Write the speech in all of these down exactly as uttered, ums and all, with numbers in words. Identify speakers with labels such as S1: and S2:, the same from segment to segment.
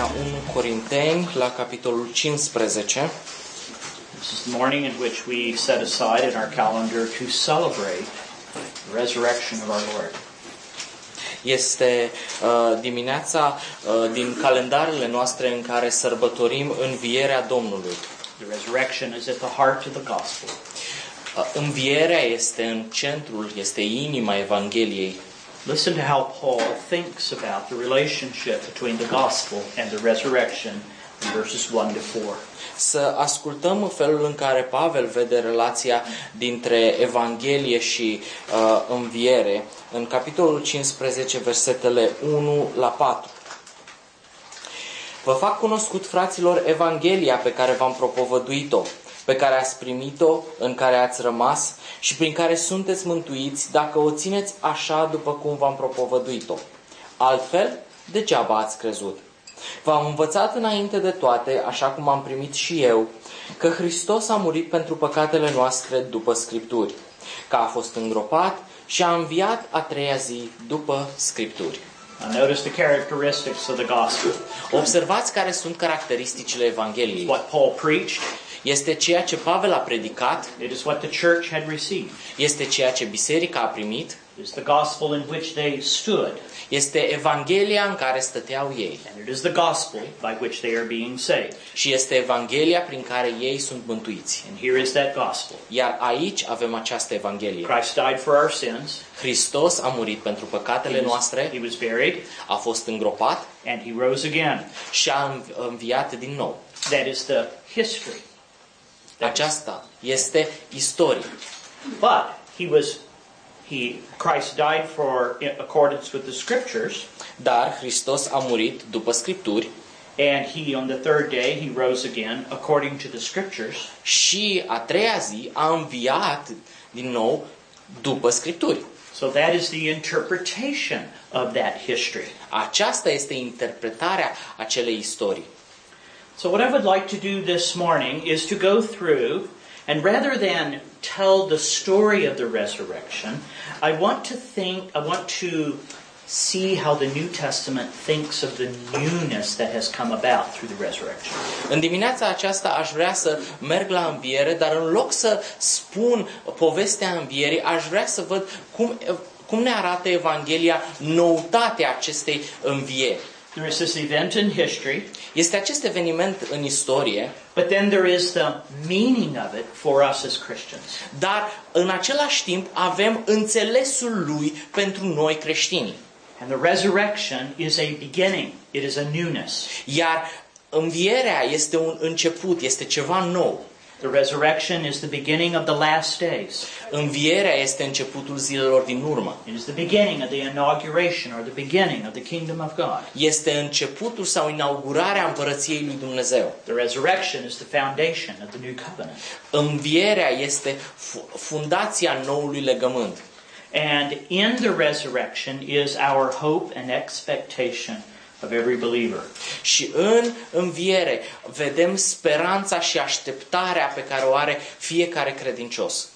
S1: la unu Corinteni, la capitolul cincisprezece.
S2: This is the morning in which we set aside in our calendar to celebrate the resurrection of our Lord.
S1: Este uh, dimineața uh, din calendarele noastre în care sărbătorim învierea Domnului.
S2: The resurrection is at the heart of the gospel.
S1: Uh, învierea este în centrul, este inima Evangheliei.
S2: Listen to how Paul thinks about the relationship between the gospel and the resurrection in verses one to four.
S1: Să ascultăm felul în care Pavel vede relația dintre Evanghelie și uh, înviere în capitolul cincisprezece, versetele unu la patru. Vă fac cunoscut, fraților, Evanghelia pe care v-am propovăduit-o, pe care ați primit-o, în care ați rămas și prin care sunteți mântuiți, dacă o țineți așa după cum v-am propovăduit-o. Altfel, degeaba ați crezut. V-am învățat înainte de toate, așa cum am primit și eu, că Hristos a murit pentru păcatele noastre după Scripturi, că a fost îngropat și a înviat a treia zi după Scripturi.
S2: Now notice the characteristics of the gospel.
S1: Observați care sunt caracteristicile Evangheliei.
S2: What Paul preached.
S1: Este ceea ce Pavel a predicat.
S2: It is what the church had received.
S1: Este ceea ce biserica a primit.
S2: It is the gospel in which they stood.
S1: Este Evanghelia în care stăteau ei.
S2: And it is the gospel by which they are being saved.
S1: Și este Evanghelia prin care ei sunt mântuiți.
S2: And here is that gospel.
S1: Iar aici avem această Evanghelie.
S2: Christ died for our sins.
S1: Hristos a murit pentru păcatele noastre.
S2: He was buried.
S1: A fost îngropat.
S2: And he rose again.
S1: Și a înviat din nou.
S2: That is the history.
S1: Aceasta este istorie.
S2: But he was he Christ died for in accordance with the scriptures.
S1: Dar Hristos a murit după Scripturi.
S2: And he on the third day he rose again according to the scriptures.
S1: Și a treia zi a înviat din nou după Scripturi.
S2: So that is the interpretation of that history.
S1: Aceasta este interpretarea acelei istorii.
S2: So what I would like to do this morning is to go through, and rather than tell the story of the resurrection, I want to think, I want to see how the New Testament thinks of the newness that has come about through the resurrection.
S1: În dimineața aceasta aș vrea să merg la înviere, dar în loc să spun povestea învierii, aș vrea să văd cum, cum ne arată Evanghelia noutatea acestei învieri.
S2: There is this event in history.
S1: Este acest eveniment în istorie.
S2: But then there is the meaning of it for us as Christians.
S1: Dar în același timp avem înțelesul lui pentru noi creștini.
S2: And the resurrection is a beginning. It is a newness.
S1: Iar învierea este un început, este ceva nou.
S2: The resurrection is the beginning of the last days.
S1: Învierea este începutul zilelor din urmă.
S2: It is the beginning of the inauguration or the beginning of the kingdom of God.
S1: Este începutul sau inaugurarea împărăției lui Dumnezeu.
S2: The resurrection is the foundation of the new covenant.
S1: Învierea este fundația noului legământ.
S2: And in the resurrection is our hope and expectation of every believer.
S1: Și în înviere vedem speranța și așteptarea pe care o are fiecare credincios.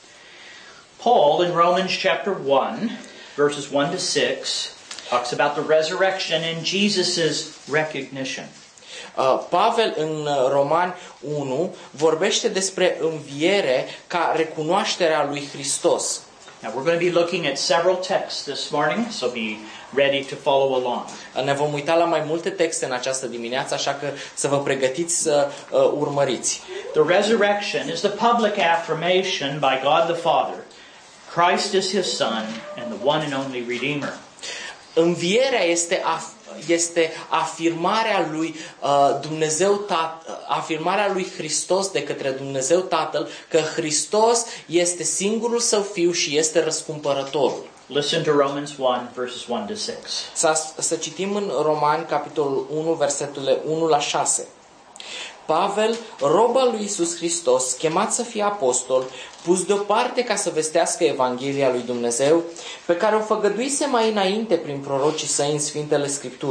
S2: Paul in Romans chapter one, verses one to six, talks about the resurrection and Jesus' recognition.
S1: Uh, Pavel în Romani unu vorbește despre înviere ca recunoașterea lui Hristos.
S2: Now we're going to be looking at several texts this morning, so be ready to follow along.
S1: Ne vom uita la mai multe texte în această dimineață, așa că să vă pregătiți să uh, urmăriți.
S2: The resurrection is the public affirmation by God the Father. Christ is his Son and the one and only Redeemer.
S1: Învierea este af- este afirmarea lui uh, Dumnezeu Tatăl, afirmarea lui Hristos de către Dumnezeu Tatăl că Hristos este singurul său fiu și este răscumpărătorul.
S2: Listen to Romans one verses one to six.
S1: Să, să citim în Romani capitolul unu versetele unu la șase. Pavel, rob al lui Iisus Hristos, chemat să fie apostol, pus deoparte ca să vestească Evanghelia lui Dumnezeu, pe care o făgăduise mai înainte prin prorocii săi în Sfintele Scripturi.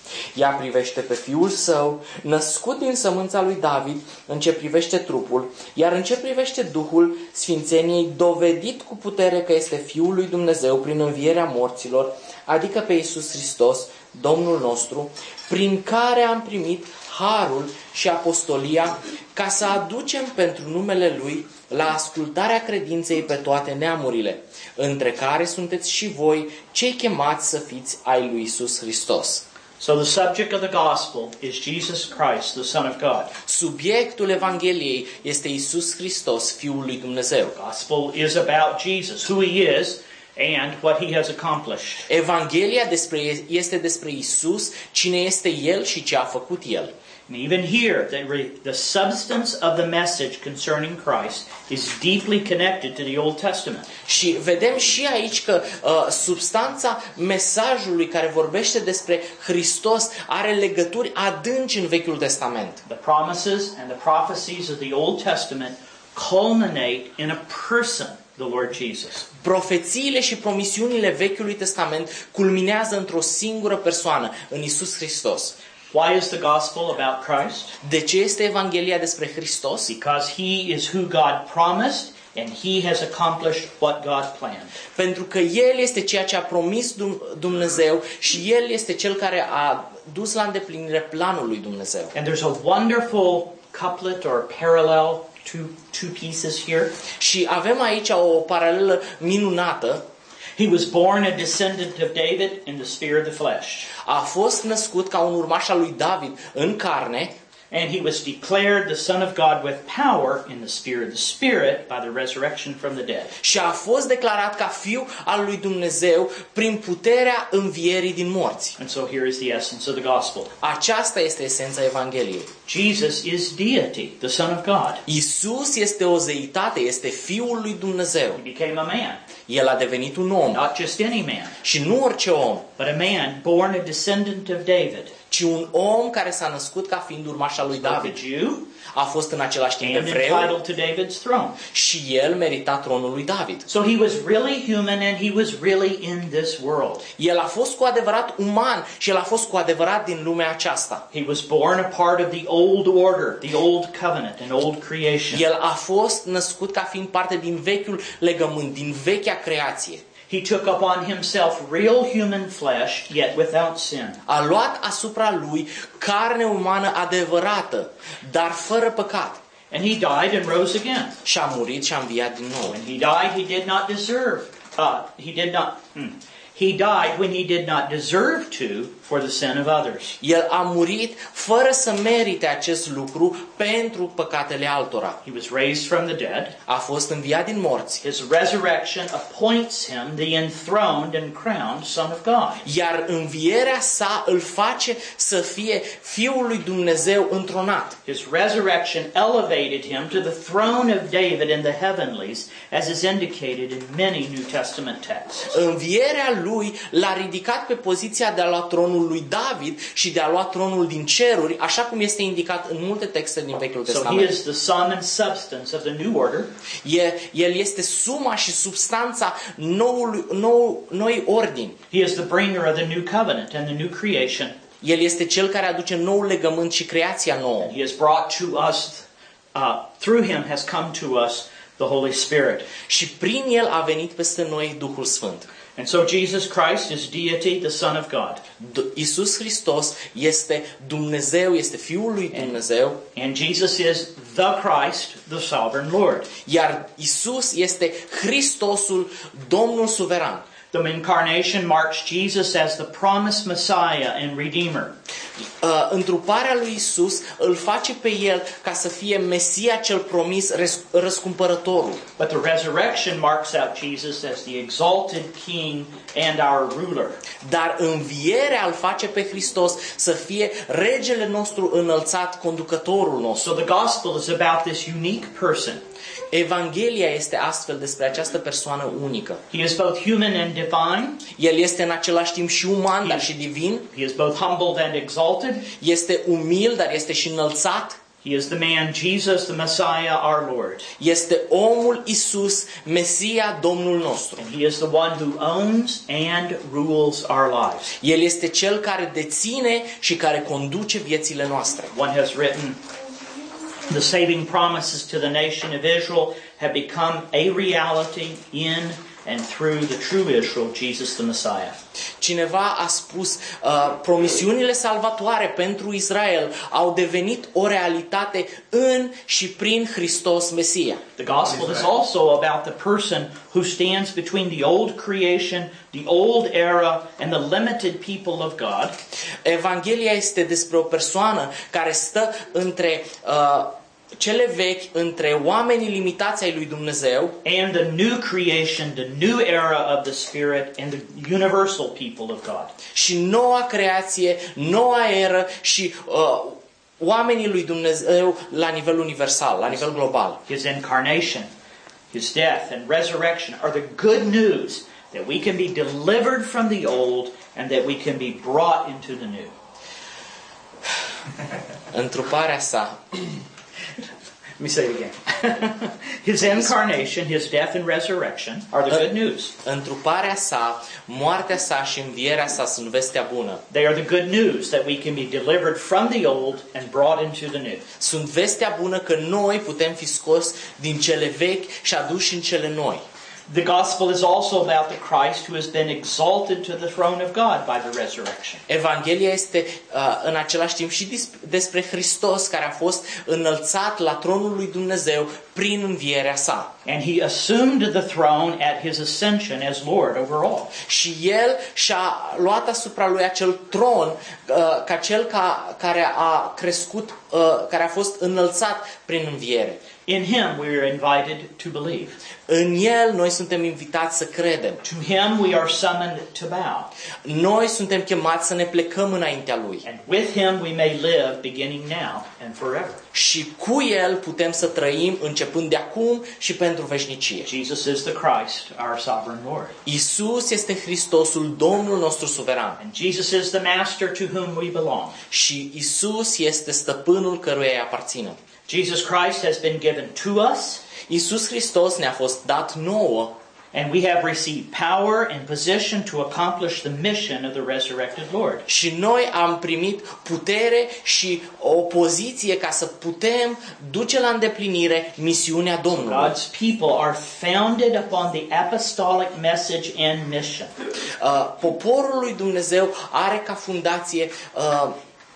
S1: Ea privește pe Fiul Său, născut din sămânța lui David, în ce privește trupul, iar în ce privește Duhul Sfințeniei, dovedit cu putere că este Fiul lui Dumnezeu prin învierea morților, adică pe Iisus Hristos, Domnul nostru, prin care am primit harul și apostolia, ca să aducem pentru numele Lui la ascultarea credinței pe toate neamurile, între care sunteți și voi, cei chemați să fiți ai lui Iisus Hristos.
S2: So the subject of the gospel is Jesus Christ, the Son of God.
S1: Subiectul Evangheliei este Iisus Hristos, Fiul lui Dumnezeu.
S2: The gospel is about Jesus, who he is, and what he has accomplished.
S1: Evanghelia despre, este despre Iisus, cine este El și ce a făcut El.
S2: And even here, the, re, the substance of the message concerning Christ is deeply connected to the Old Testament.
S1: Și vedem și aici că uh, substanța mesajului care vorbește despre Hristos are legături adânci în Vechiul Testament.
S2: The promises and the prophecies of the Old Testament culminate in a person, the Lord Jesus.
S1: Profețiile și promisiunile Vechiului Testament culminează într-o singură persoană, în Iisus Hristos.
S2: Why is the gospel about Christ?
S1: De ce este Evanghelia despre Hristos?
S2: Because he is who God promised and he has accomplished what God planned.
S1: Pentru că El este ceea ce a promis Dumnezeu și El este Cel care a dus la îndeplinire planul lui Dumnezeu.
S2: And there's a wonderful couplet or parallel, two, two pieces here.
S1: Și avem aici o paralelă minunată.
S2: He was born a descendant of David in the sphere of the flesh.
S1: A fost născut ca un urmaș al lui David în carne.
S2: And he was declared the Son of God with power in the sphere of the Spirit by the resurrection from the dead.
S1: Și a fost declarat ca fiu al lui Dumnezeu prin puterea învierii din morți.
S2: And so here is the essence of the gospel.
S1: Aceasta este esența Evangheliei.
S2: Jesus is deity, the Son of God.
S1: Isus este o zeitate, este Fiul lui Dumnezeu.
S2: He became a man.
S1: El a devenit un om.
S2: Not just any man,
S1: Și nu orice om,
S2: but a man born a descendant of David.
S1: ci un om care s-a născut ca fiind urmaș al lui
S2: Both a
S1: David.
S2: Jew
S1: A fost în același timp
S2: and
S1: evreu
S2: entitled to David's throne.
S1: și el merita tronul lui David.
S2: So he was really human and he was really in this world.
S1: El a fost cu adevărat uman și el a fost cu adevărat din lumea aceasta.
S2: He was born a part of the old order, the old covenant and old creation.
S1: El a fost născut ca fiind parte din vechiul legământ, din vechea creație.
S2: He took upon himself real human flesh, yet without sin.
S1: A luat asupra lui carne umană adevărată, dar fără păcat.
S2: And he died and rose again.
S1: Și a murit și a înviat din nou.
S2: When he died, he did not deserve. Uh, he did not. Hmm. He died when he did not deserve to for the sin of others.
S1: El a murit fără să merite acest lucru pentru păcatele altora.
S2: He was raised from the dead.
S1: A fost înviat din morți.
S2: His resurrection appoints him the enthroned and crowned Son of God.
S1: Iar învierea sa îl face să fie Fiul lui Dumnezeu întronat.
S2: His resurrection elevated him to the throne of David in the heavenlies, as is indicated in many New Testament texts.
S1: Învierea lui l-a ridicat pe poziția de a lua tronul lui David și de a lua tronul din ceruri, așa cum este indicat în multe texte din Vechiul
S2: So he
S1: Testament.
S2: is the sum and substance of the new order.
S1: E, el este suma și substanța noului, nou, noi ordini.
S2: He is the bringer of the new covenant and the new creation.
S1: El este cel care aduce nou legământ și creația nouă.
S2: He has brought to us, uh, through him has come to us the Holy Spirit.
S1: Și prin el a venit peste noi Duhul Sfânt.
S2: And so Jesus Christ is deity, the Son of God.
S1: Iisus Hristos este Dumnezeu, este Fiul lui Dumnezeu.
S2: And Jesus is the Christ, the sovereign Lord.
S1: Iar Iisus este Hristosul, Domnul suveran.
S2: The incarnation marks Jesus as the promised Messiah and Redeemer.
S1: Uh, întruparea lui Iisus îl face pe el ca să fie Mesia cel promis, răscumpărătorul.
S2: But the resurrection marks out Jesus as the exalted King and our ruler.
S1: Dar învierea îl face pe Hristos să fie regele nostru înălțat, conducătorul nostru.
S2: So the gospel is about this unique person.
S1: Evanghelia este astfel despre această persoană unică.
S2: He is both human and divine.
S1: El este în același timp și uman, dar și divin.
S2: He is both humbled and exalted.
S1: Este umil, dar este și înălțat.
S2: He is the man, Jesus, the Messiah, our Lord.
S1: Este omul Isus, Mesia, Domnul nostru.
S2: And he is the one who owns and rules our lives.
S1: El este cel care deține și care conduce viețile noastre.
S2: One has written, the saving promises to the nation of Israel have become a reality in and through the true Israel, Jesus the Messiah.
S1: Cineva a spus, uh, promisiunile salvatoare pentru Israel au devenit o realitate în și prin Hristos Mesia.
S2: The gospel is also about the person who stands between the old creation, the old era, and the limited people of God.
S1: Evanghelia este despre o persoană care stă între uh, cele vechi, între oamenii limitați ai lui Dumnezeu
S2: and the new creation, the new era of the Spirit, and the universal people of God.
S1: și noua creație, noua eră și uh, oamenii lui Dumnezeu la nivel universal, la nivel global.
S2: His incarnation, his death, and resurrection are the good news that we can be delivered from the old and that we can be brought into the new.
S1: Întruparea sa,
S2: Let me say it again. His incarnation, his death and resurrection are the good news.
S1: întruparea sa, moartea sa și învierea sa sunt vestea bună.
S2: They are the good news that we can be delivered from the old and brought into the new.
S1: Sunt vestea bună că noi putem fi scos din cele vechi și aduși în cele noi.
S2: The gospel is also about the Christ who has been exalted to the throne of God by the resurrection.
S1: Evanghelia este uh, în același timp și despre Hristos care a fost înălțat la tronul lui Dumnezeu prin învierea sa.
S2: And he assumed the throne at his ascension as Lord over all.
S1: Și el și-a luat asupra lui acel tron uh, ca cel ca, care a crescut, uh, care a fost înălțat prin înviere.
S2: In him we are invited to believe.
S1: În el noi suntem invitați să credem.
S2: To him we are summoned to bow.
S1: Noi suntem chemați să ne plecăm înaintea lui.
S2: And with him we may live beginning now and forever.
S1: Și cu el putem să trăim începând de acum și pentru veșnicie.
S2: Jesus is the Christ, our sovereign Lord.
S1: Isus este Hristosul, Domnul nostru suveran.
S2: And Jesus is the master to whom we belong.
S1: Și Isus este stăpânul căruia îi aparținem.
S2: Jesus Christ has been given to us.
S1: Isus Hristos ne-a fost dat nouă.
S2: And we have received power and position to accomplish the mission of the resurrected Lord.
S1: Și noi am primit putere și o poziție ca să putem duce la îndeplinire misiunea Domnului.
S2: God's people are founded upon the apostolic message and mission.
S1: Uh, poporul lui Dumnezeu are ca fundație uh,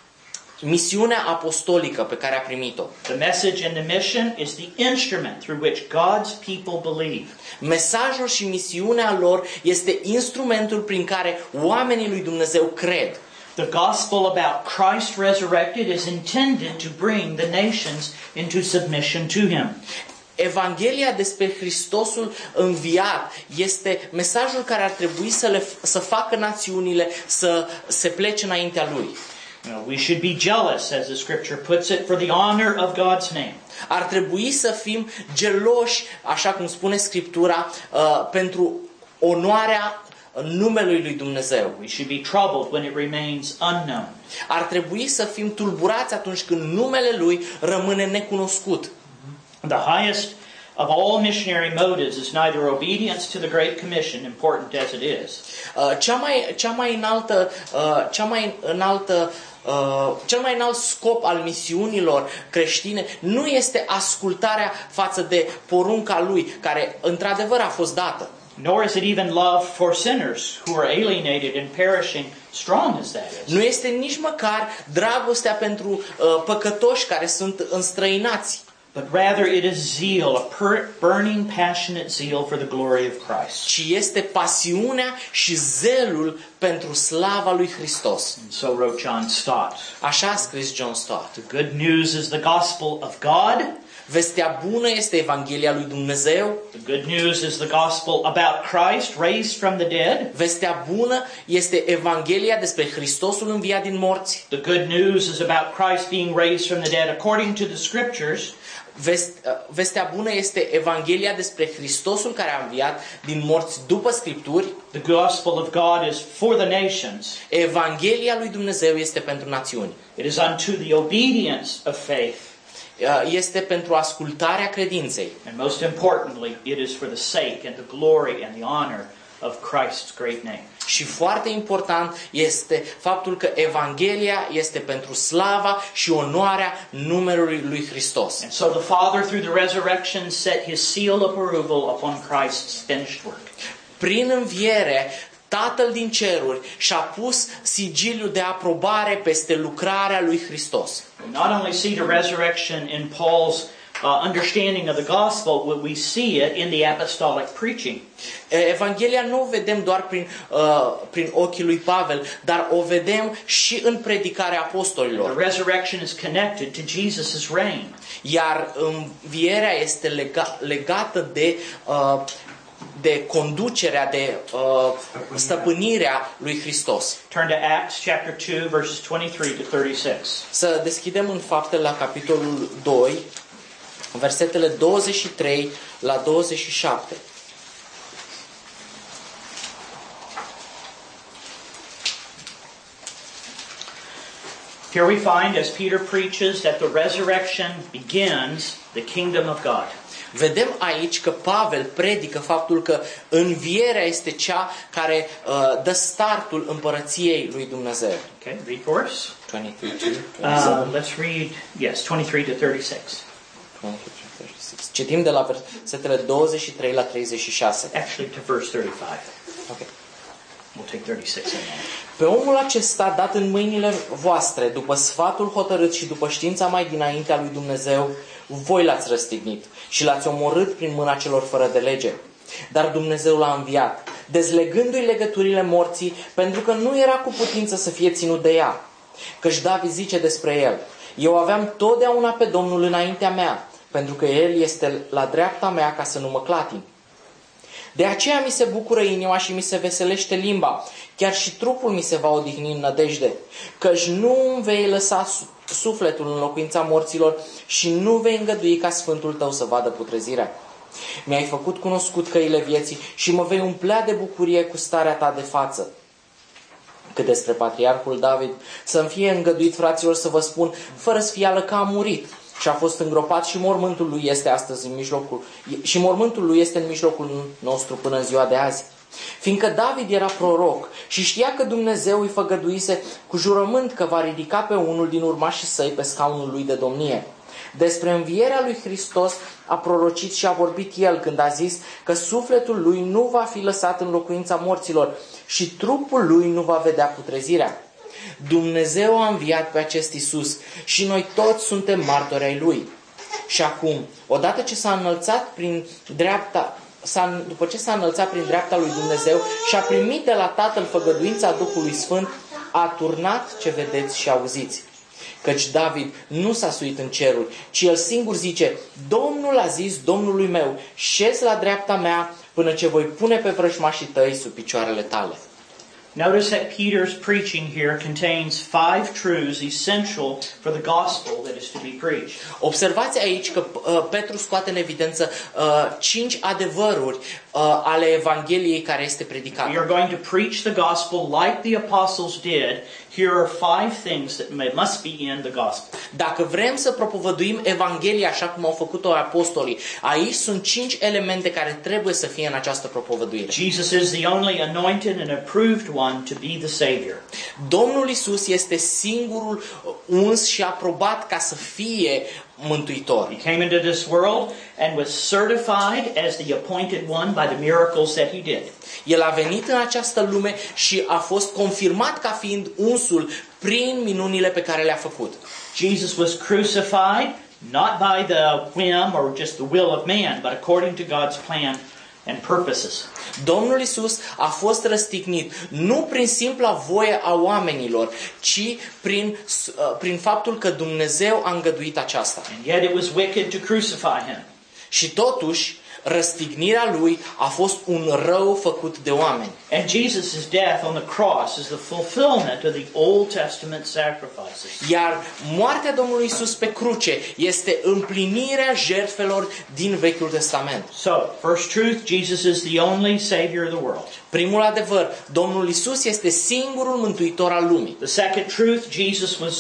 S1: misiunea apostolică pe care a primit-o.
S2: The message and the mission is the instrument through which God's people believe.
S1: Mesajul și misiunea lor este instrumentul prin care oamenii lui Dumnezeu cred.
S2: The gospel about Christ resurrected is intended to bring the nations into submission to him.
S1: Evanghelia despre Hristosul înviat este mesajul care ar trebui să, le, să facă națiunile să se plece înaintea lui.
S2: We should be jealous, as the scripture puts it, for the honor of God's name.
S1: Ar trebui să fim geloși, așa cum spune Scriptura, uh, pentru onoarea numelui lui Dumnezeu.
S2: We should be troubled when it remains unknown.
S1: Ar trebui să fim tulburați atunci când numele lui rămâne necunoscut.
S2: The highest of all missionary motives is neither obedience to the Great Commission, important as it is.
S1: Uh, cea mai cea mai înaltă uh, cea mai înaltă Uh, cel mai înalt scop al misiunilor creștine nu este ascultarea față de porunca lui, care într-adevăr a fost dată.
S2: Nor is it even love for sinners who are alienated and perishing, strong as that is.
S1: Nu este nici măcar dragostea pentru uh, păcătoși care sunt înstrăinați.
S2: But rather it is zeal, a burning, passionate zeal for the glory of Christ.
S1: Ci este pasiunea și zelul pentru slava lui Hristos.
S2: And so wrote John Stott.
S1: Așa a scris John Stott.
S2: The good news is the gospel of God.
S1: Vestea bună este Evanghelia lui Dumnezeu.
S2: The good news is the gospel about Christ raised from the dead.
S1: Vestea bună este Evanghelia despre Hristosul înviat din morți.
S2: The good news is about Christ being raised from the dead according to the scriptures.
S1: Vestea bună este Evanghelia despre Hristosul care a înviat din morți după Scripturi.
S2: The gospel of God is for the nations.
S1: Evanghelia lui Dumnezeu este pentru națiuni.
S2: It is unto the obedience of faith.
S1: este pentru ascultarea credinței.
S2: And most importantly, it is for the sake and the glory and the honor of Christ's great name.
S1: Și foarte important este faptul că Evanghelia este pentru slava și onoarea numelui lui Hristos.
S2: And so the Father, through the resurrection, set his seal of approval upon Christ's finished work.
S1: Prin înviere, Tatăl din ceruri și-a pus sigiliul de aprobare peste lucrarea lui Hristos.
S2: We not only see the resurrection in Paul's uh, understanding of the gospel, but we see it in the apostolic preaching.
S1: Evanghelia nu o vedem doar prin, uh, prin ochii lui Pavel, dar o vedem și în predicarea apostolilor.
S2: The resurrection is connected to Jesus' reign.
S1: Iar învierea este lega, legată de uh, de conducerea, de uh, stăpânirea lui Hristos.
S2: Turn to Acts chapter two, verses twenty-three to thirty-six.
S1: Să deschidem în Faptele la capitolul doi, versetele douăzeci și trei la douăzeci și șapte.
S2: Here we find, as Peter preaches, that the resurrection begins the kingdom of God.
S1: Vedem aici că Pavel predică faptul că învierea este cea care uh, dă startul împărăției lui Dumnezeu.
S2: Okay, read for us.
S1: twenty-three,
S2: Uh, let's read, yes, twenty-three to thirty-six.
S1: Citim de la versetele douăzeci și trei la treizeci și șase.
S2: Actually, to verse thirty-five.
S1: Okay.
S2: We'll take thirty-six in a moment.
S1: Pe omul acesta dat în mâinile voastre, după sfatul hotărât și după știința mai dinaintea lui Dumnezeu, voi l-ați răstignit și l-ați omorât prin mâna celor fără de lege. Dar Dumnezeu l-a înviat, dezlegându-i legăturile morții, pentru că nu era cu putință să fie ținut de ea. Căci David zice despre el: eu aveam totdeauna pe Domnul înaintea mea, pentru că El este la dreapta mea ca să nu mă clatin. De aceea mi se bucură inima și mi se veselește limba, chiar și trupul mi se va odihni în nădejde, căci nu îmi vei lăsa sufletul în locuința morților și nu vei îngădui ca Sfântul Tău să vadă putrezirea. Mi-ai făcut cunoscut căile vieții și mă vei umplea de bucurie cu starea Ta de față. Cât despre patriarhul David, să-mi fie îngăduit, fraților, să vă spun, fără sfială, că a murit și a fost îngropat și mormântul lui este astăzi în mijlocul și mormântul lui este în mijlocul nostru până în ziua de azi. Fiindcă David era proroc și știa că Dumnezeu îi făgăduise cu jurământ că va ridica pe unul din urmașii săi pe scaunul lui de domnie. Despre învierea lui Hristos a prorocit și a vorbit el când a zis că sufletul lui nu va fi lăsat în locuința morților și trupul lui nu va vedea putrezirea. Dumnezeu a înviat pe acest Iisus și noi toți suntem martori ai Lui. Și acum, odată ce s-a înălțat prin dreapta, s-a, după ce s-a înălțat prin dreapta lui Dumnezeu și a primit de la Tatăl făgăduința Duhului Sfânt, a turnat ce vedeți și auziți. Căci David nu s-a suit în ceruri, ci el singur zice: Domnul a zis Domnului meu, șezi la dreapta mea până ce voi pune pe vrăjmașii tăi sub picioarele tale.
S2: Notice that Peter's preaching here contains five truths essential for the gospel that is to be preached.
S1: Observați aici că uh, Petru scoate în evidență uh, cinci adevăruri uh, ale Evangheliei care este predicată.
S2: We are going to preach the gospel like the apostles did. Here are five things that may, must be in the gospel.
S1: Dacă vrem să propovăduim Evanghelia așa cum au făcut-o apostolii, aici sunt cinci elemente care trebuie să fie în această propovăduire.
S2: Jesus is the only anointed and approved one to be the Savior.
S1: Domnul Isus este singurul uns și aprobat ca să fie mântuitor.
S2: He came into this world and was certified as the appointed one by the miracles that he did.
S1: El a venit în această lume și a fost confirmat ca fiind unsul prin minunile pe care le-a făcut.
S2: Jesus was crucified not by the whim or just the will of man, but according to God's plan and purposes.
S1: Domnul Isus a fost răstignit nu prin simpla voie a oamenilor, ci prin, prin faptul că Dumnezeu a îngăduit aceasta.
S2: And yet it was wicked to crucify him.
S1: Și totuși, răstignirea lui a fost un rău făcut de oameni.
S2: And Jesus' death on the cross is the fulfillment of the Old Testament sacrifices.
S1: Iar moartea Domnului Isus pe cruce este împlinirea jertfelor din Vechiul Testament.
S2: So, first truth, Jesus is the only Savior of the world.
S1: Primul adevăr, Domnul Isus este singurul mântuitor al lumii.
S2: The second truth, Jesus was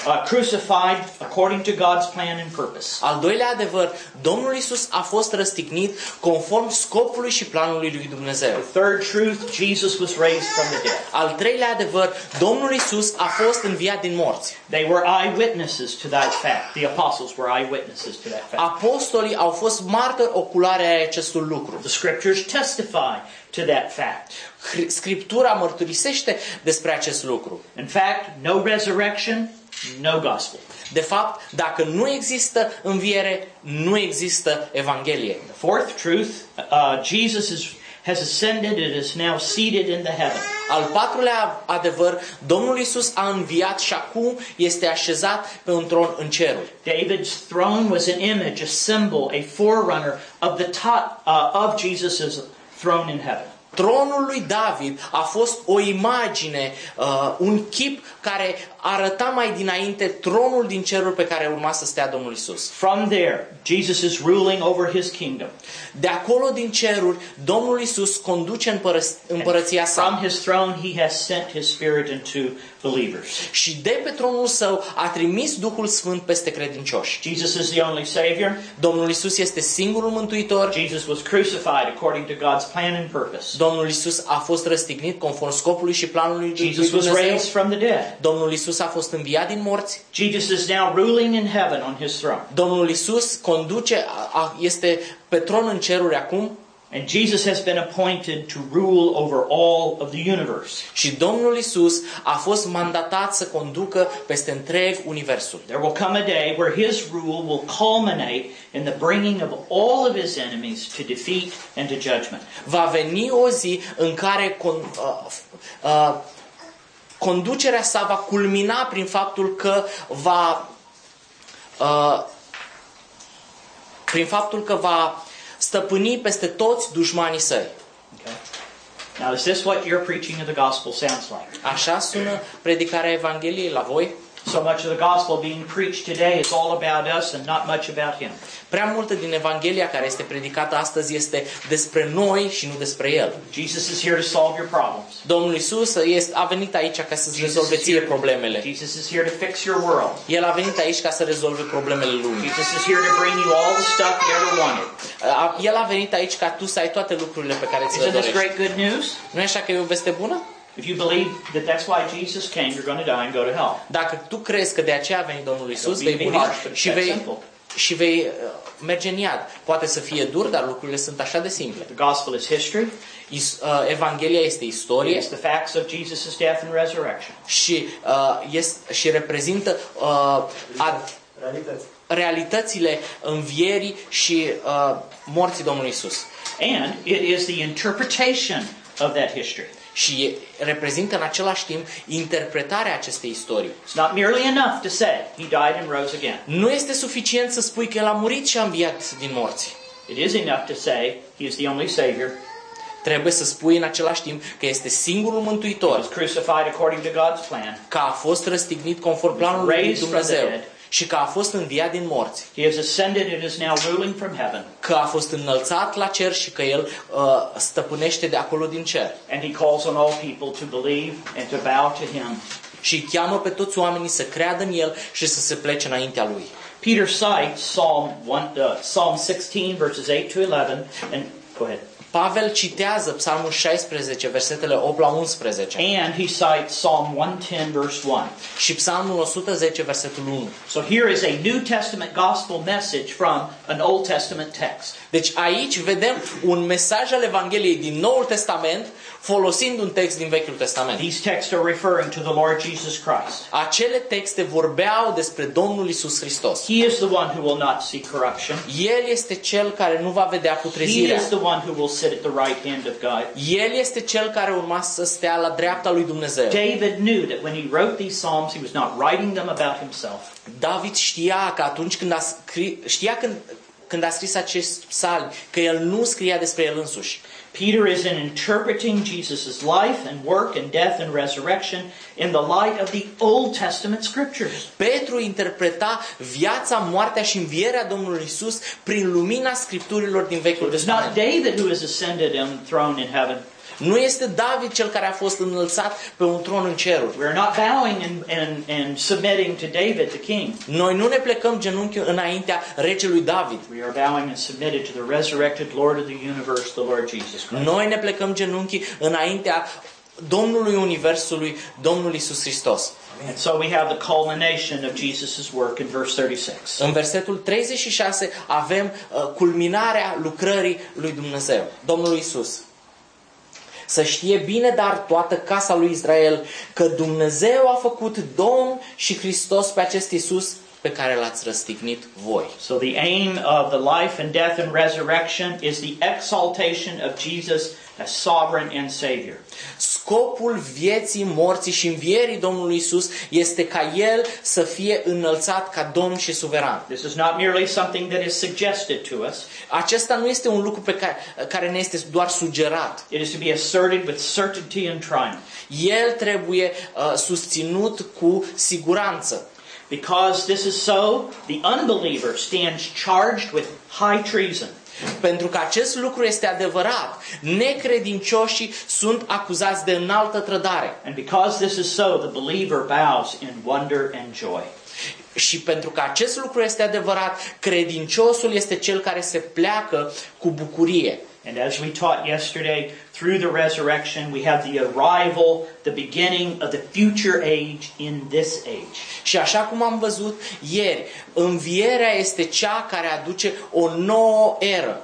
S2: uh, crucified according to God's plan and purpose.
S1: Al doilea adevăr, Domnul Isus a fost răstignit conform scopului și planului lui Dumnezeu.
S2: The third truth, Jesus was raised from the dead.
S1: Al treilea adevăr, Domnul Isus a fost înviat din morți.
S2: They were eyewitnesses to that fact. The apostles were eyewitnesses to that fact.
S1: Apostolii au fost martori oculare ai acestui lucru.
S2: The scriptures testify to that fact.
S1: Scriptura mărturisește despre acest lucru.
S2: In fact, no resurrection, no gospel.
S1: De fapt, dacă nu există înviere, nu există Evanghelie.
S2: The fourth truth, uh, Jesus is, has ascended and is now seated in the heaven.
S1: Al patrulea adevăr, Domnul Isus a înviat și acum este așezat pe un tron în ceruri.
S2: David's throne was an image, a symbol, a forerunner of the top uh, of Jesus' throne in heaven.
S1: Tronul lui David a fost o imagine, uh, un chip care arăta mai dinainte tronul din ceruri pe care urma să stea Domnul Isus.
S2: From there, Jesus is ruling over his kingdom.
S1: De acolo din ceruri, Domnul Isus conduce împără- împărăția sa.
S2: From his throne, he has sent his Spirit into believers.
S1: Și de pe tronul său a trimis Duhul Sfânt peste credincioși.
S2: Jesus is the only Savior.
S1: Domnul Isus este singurul mântuitor.
S2: Jesus was crucified according to God's plan and purpose.
S1: Domnul Isus a fost răstignit conform scopului și planului lui
S2: Jesus was
S1: Dumnezeu.
S2: raised from the dead.
S1: Domnul Isus a fost înviat din morți.
S2: Jesus is now ruling in heaven on his throne.
S1: Domnul Isus conduce, a- a- este pe tron în ceruri acum.
S2: And Jesus has been appointed to rule over all of the universe.
S1: Și Domnul Isus a fost mandatat să conducă peste întreg universul.
S2: There will come a day where his rule will culminate in the bringing of all of his enemies to defeat and to judgment.
S1: Va veni o zi în care con, uh, uh, conducerea sa va culmina prin faptul că va uh, prin faptul că va stăpâni peste toți dușmanii săi.
S2: Okay. Now, is this what your preaching of the gospel sounds like?
S1: Așa sună predicarea Evangheliei la voi?
S2: So much of the gospel being preached today is all about us and not much about him.
S1: Prea multă din Evanghelia care este predicată astăzi este despre noi și nu despre El.
S2: Jesus is here to solve your problems.
S1: Domnul Isus a venit aici ca să-ți rezolve ție problemele.
S2: Jesus is here to fix your world.
S1: El a venit aici ca să rezolve problemele lumii.
S2: Jesus is here to bring you all the stuff you ever wanted.
S1: El a venit aici ca tu să ai toate lucrurile pe care ți le
S2: Isn't this
S1: dorești.
S2: great good news?
S1: Nu e așa că e o veste bună?
S2: If you believe that that's why Jesus came, you're going to die and go to hell.
S1: Dacă tu crezi că de aceea a venit Domnul Isus,
S2: Don't
S1: vei
S2: be
S1: muri
S2: harsh, but it's
S1: și
S2: that
S1: vei,
S2: simple.
S1: și vei uh, merge în iad. Poate să fie dur, dar lucrurile sunt așa de simple.
S2: The gospel is history.
S1: Is, uh, Evanghelia este istorie
S2: It's the facts of Jesus' death and resurrection.
S1: și, uh, este, și reprezintă uh, ad, realitățile învierii și uh, morții Domnului Isus.
S2: And it is the interpretation of that history.
S1: Și reprezintă în același timp interpretarea acestei istorii.
S2: It's not merely enough to say he died and rose again.
S1: Nu este suficient să spui că El a murit și a înviat din morți.
S2: It is enough to say he is the only Savior.
S1: Trebuie să spui în același timp că este singurul
S2: He was
S1: mântuitor,
S2: crucified according to God's plan.
S1: că a fost răstignit conform planului lui
S2: Raised from the
S1: Dumnezeu
S2: dead.
S1: și că a fost înviat din morți,
S2: He has ascended and is now ruling from heaven.
S1: că a fost înălțat la cer și că El uh, stăpânește de acolo din cer.
S2: And he calls on all people to believe and to bow to him.
S1: Și îi cheamă pe toți oamenii să creadă în El și să se plece înaintea Lui.
S2: Peter cites Psalm one, uh, Psalm sixteen verses eight to eleven and go ahead.
S1: Pavel citează Psalmul șaisprezece, versetele opt la unsprezece.
S2: And he cites Psalm one ten verse one.
S1: Și Psalmul o sută zece, versetul unu.
S2: So here is a New Testament gospel message from an Old Testament text.
S1: Deci aici vedem un mesaj al Evangheliei din Noul Testament folosind un text din Vechiul Testament.
S2: These texts are referring to the Lord Jesus Christ.
S1: Acele texte vorbeau despre Domnul Isus Hristos.
S2: He is the one who will not see corruption.
S1: El este cel care nu va vedea
S2: He
S1: putrezirea.
S2: is the one who will sit at the right hand of God.
S1: El este cel care urma să stea la dreapta lui Dumnezeu.
S2: David knew that when he wrote these psalms, he was not writing them about himself.
S1: David știa că atunci când a scris, știa când, când a scris acest psalm că el nu scria despre el însuși.
S2: Peter is in interpreting Jesus' life and work and death and resurrection in the light of the Old Testament scriptures.
S1: Petru interpreta viața, moartea și învierea Domnului Isus prin lumina scripturilor din Vechiul
S2: It is not
S1: Testament.
S2: David who is ascended on the throne in heaven.
S1: Nu este David cel care a fost înălțat pe un tron în ceruri.
S2: We're not bowing and, and, and submitting to David, the king.
S1: Noi nu ne plecăm genunchiul înaintea regelui David.
S2: We are bowing and submitted to the resurrected Lord of the universe, the Lord Jesus Christ.
S1: Noi ne plecăm genunchii înaintea Domnului Universului, Domnul Iisus Hristos.
S2: And so we have the culmination of Jesus' work in verse thirty-six.
S1: În versetul treizeci și șase avem uh, culminarea lucrării lui Dumnezeu, Domnului Iisus. Să știe bine, dar toată casa lui Israel, că Dumnezeu a făcut Domn și Hristos pe acest Iisus pe care l-ați răstignit voi.
S2: So the aim of the life and death and resurrection is the exaltation of Jesus as sovereign and Savior.
S1: Scopul vieții, morții și învierii Domnului Iisus este ca El să fie înălțat ca Domn și suveran.
S2: This is not merely something that is suggested to us.
S1: Acesta nu este un lucru pe care, care ne este doar sugerat.
S2: It is to be asserted with certainty and triumph.
S1: El trebuie uh, susținut cu siguranță.
S2: Because this is so, the unbeliever stands charged with high treason.
S1: Pentru că acest lucru este adevărat, necredincioșii sunt acuzați de înaltă trădare.
S2: And because this is so, the believer bows in wonder and joy.
S1: Și pentru că acest lucru este adevărat, credinciosul este cel care se pleacă cu bucurie.
S2: And as we taught yesterday, through the resurrection, we have the arrival, the beginning of the future age in this age.
S1: Și așa cum am văzut ieri, învierea este cea care aduce o nouă eră.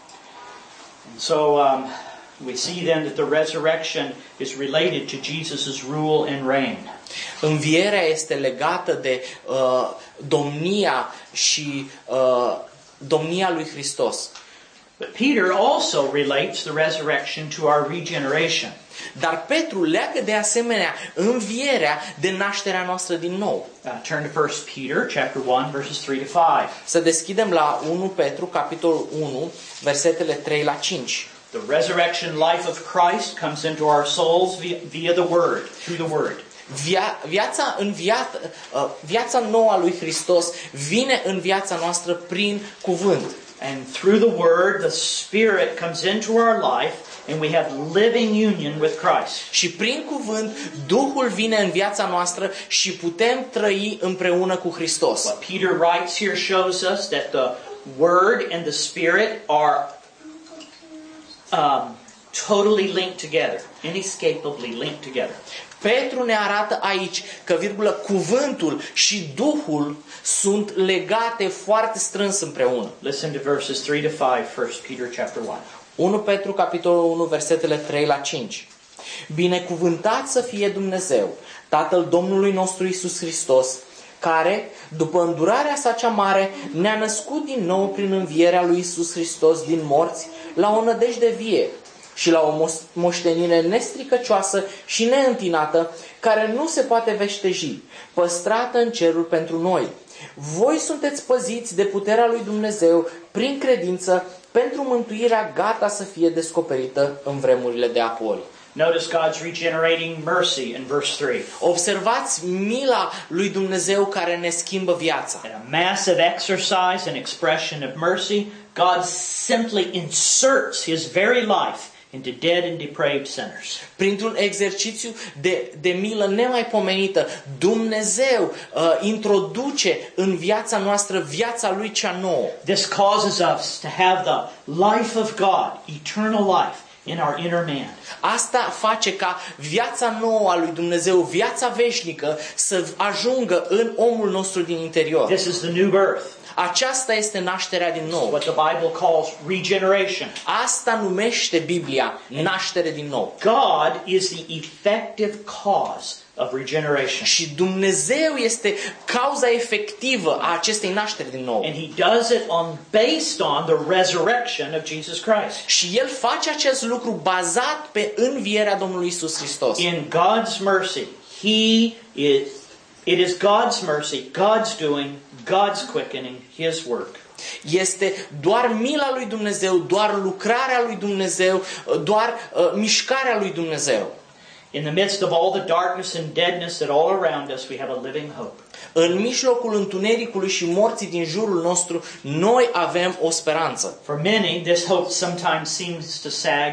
S2: And so um, we see then that the resurrection is related to Jesus' rule and reign.
S1: Învierea este legată de uh, domnia și uh, domnia lui Hristos.
S2: But Peter also relates the resurrection to our regeneration.
S1: Dar Petru leagă de asemenea învierea de nașterea noastră din nou.
S2: Uh, turn to First Peter chapter one verses three to five.
S1: Să deschidem la unu Petru capitolul unu, versetele trei la cinci.
S2: The resurrection life of Christ comes into our souls via, via the word, through the word.
S1: Via, viața înviată, uh, viața nouă a lui Hristos vine în viața noastră prin cuvânt.
S2: And through the word, the Spirit comes into our life and we have living union with Christ.
S1: Și prin cuvânt, Duhul vine în viața noastră și putem trăi împreună cu Hristos.
S2: What Peter writes here shows us that the word and the Spirit are um, totally linked together, inescapably linked together.
S1: Petru ne arată aici că, virgulă, cuvântul și Duhul sunt legate foarte strâns împreună.
S2: Listen to verses three to five, First Peter chapter one.
S1: unu Petru, capitolul unu, versetele trei la cinci. Binecuvântat să fie Dumnezeu, Tatăl Domnului nostru Iisus Hristos, care, după îndurarea sa cea mare, ne-a născut din nou prin învierea lui Iisus Hristos din morți la o nădejde vie și la o moștenire nestricăcioasă și neîntinată, care nu se poate veșteji, păstrată în cerul pentru noi. Voi sunteți păziți de puterea lui Dumnezeu prin credință pentru mântuirea gata să fie descoperită în vremurile de apoi.
S2: Notice God's regenerating mercy in verse three.
S1: Observați mila lui Dumnezeu care ne schimbă viața.
S2: In a massive exercise and expression of mercy, God simply inserts His very life into dead and depraved sinners.
S1: Printr-un exercițiu de, de milă nemaipomenită, Dumnezeu uh, introduce în viața noastră viața lui cea nouă.
S2: This causes us to have the life of God, eternal life, in our inner man.
S1: Asta face ca viața nouă a lui Dumnezeu, viața veșnică, să ajungă în omul nostru din interior.
S2: This is the new birth.
S1: Aceasta este nașterea din nou.
S2: What the Bible calls regeneration.
S1: Asta numește Biblia naștere din nou.
S2: God is the effective cause of regeneration.
S1: Și Dumnezeu este cauza efectivă a acestei nașteri din nou.
S2: And He does it on based on the resurrection of Jesus Christ.
S1: Și El face acest lucru bazat pe învierea Domnului Iisus Hristos.
S2: In God's mercy, He is it is God's mercy, God's doing, God's quickening, His work.
S1: Este doar mila lui Dumnezeu, doar lucrarea lui Dumnezeu, doar uh, mișcarea lui Dumnezeu.
S2: In the midst of all the darkness and deadness that all around us, we have a living hope.
S1: În mijlocul întunericului și morții din jurul nostru, noi avem o speranță.
S2: For many, this hope sometimes seems to sag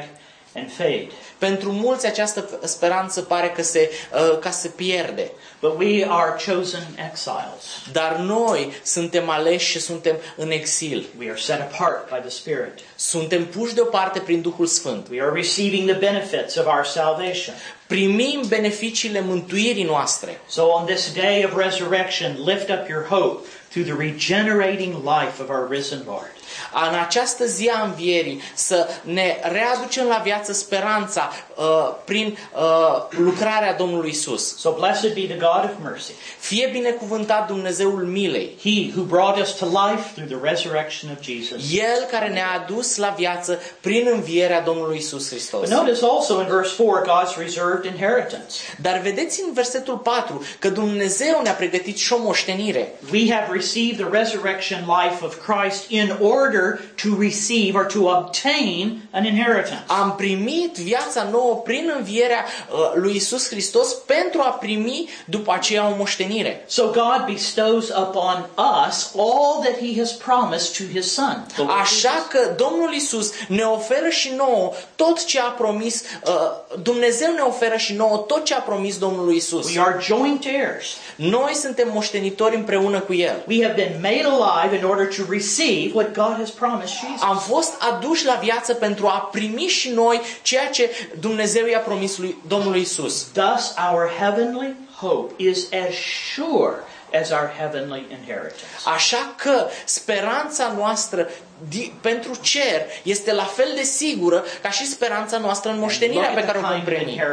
S2: and fade.
S1: Pentru mulți această speranță pare că se, uh, ca se pierde.
S2: But we are chosen exiles.
S1: Dar noi suntem aleși și suntem în exil.
S2: We are set apart by the Spirit.
S1: Suntem puși deoparte prin Duhul Sfânt.
S2: We are receiving the benefits of our salvation.
S1: Primim beneficiile mântuirii noastre.
S2: So on this day of resurrection, lift up your hope through the regenerating life of our risen Lord.
S1: În această zi a învierii să ne readucem la viață speranța uh, prin uh, lucrarea Domnului Isus.
S2: So blessed be the God of mercy.
S1: Fie binecuvântat Dumnezeul milei.
S2: He who brought us to life through the resurrection of Jesus.
S1: El care ne-a adus la viață prin învierea Domnului Isus Hristos.
S2: But notice also in verse four God's reserved inheritance.
S1: Dar vedeți în versetul patru că Dumnezeu ne-a pregătit și o moștenire.
S2: We have received the resurrection life of Christ in order to receive or to obtain an inheritance.
S1: Am primit viața nouă prin învierea uh, lui Isus Hristos pentru a primi după aceea o moștenire.
S2: So God bestows upon us all that he has promised to his son.
S1: Așa că Domnul Isus ne oferă și nouă tot ce a promis, uh, Dumnezeu ne oferă și nouă tot ce a promis Domnului Isus.
S2: We are joint heirs.
S1: Noi suntem moștenitori împreună cu El.
S2: We have been made alive in order to receive what God has promised Jesus.
S1: Am fost aduși la viață pentru a primi și noi ceea ce Dumnezeu i-a promis lui Domnului Isus.
S2: Thus our heavenly hope is as sure as our heavenly inheritance.
S1: Așa că speranța noastră pentru cer este la fel de sigură ca și speranța noastră în moștenirea pe care o vom primi.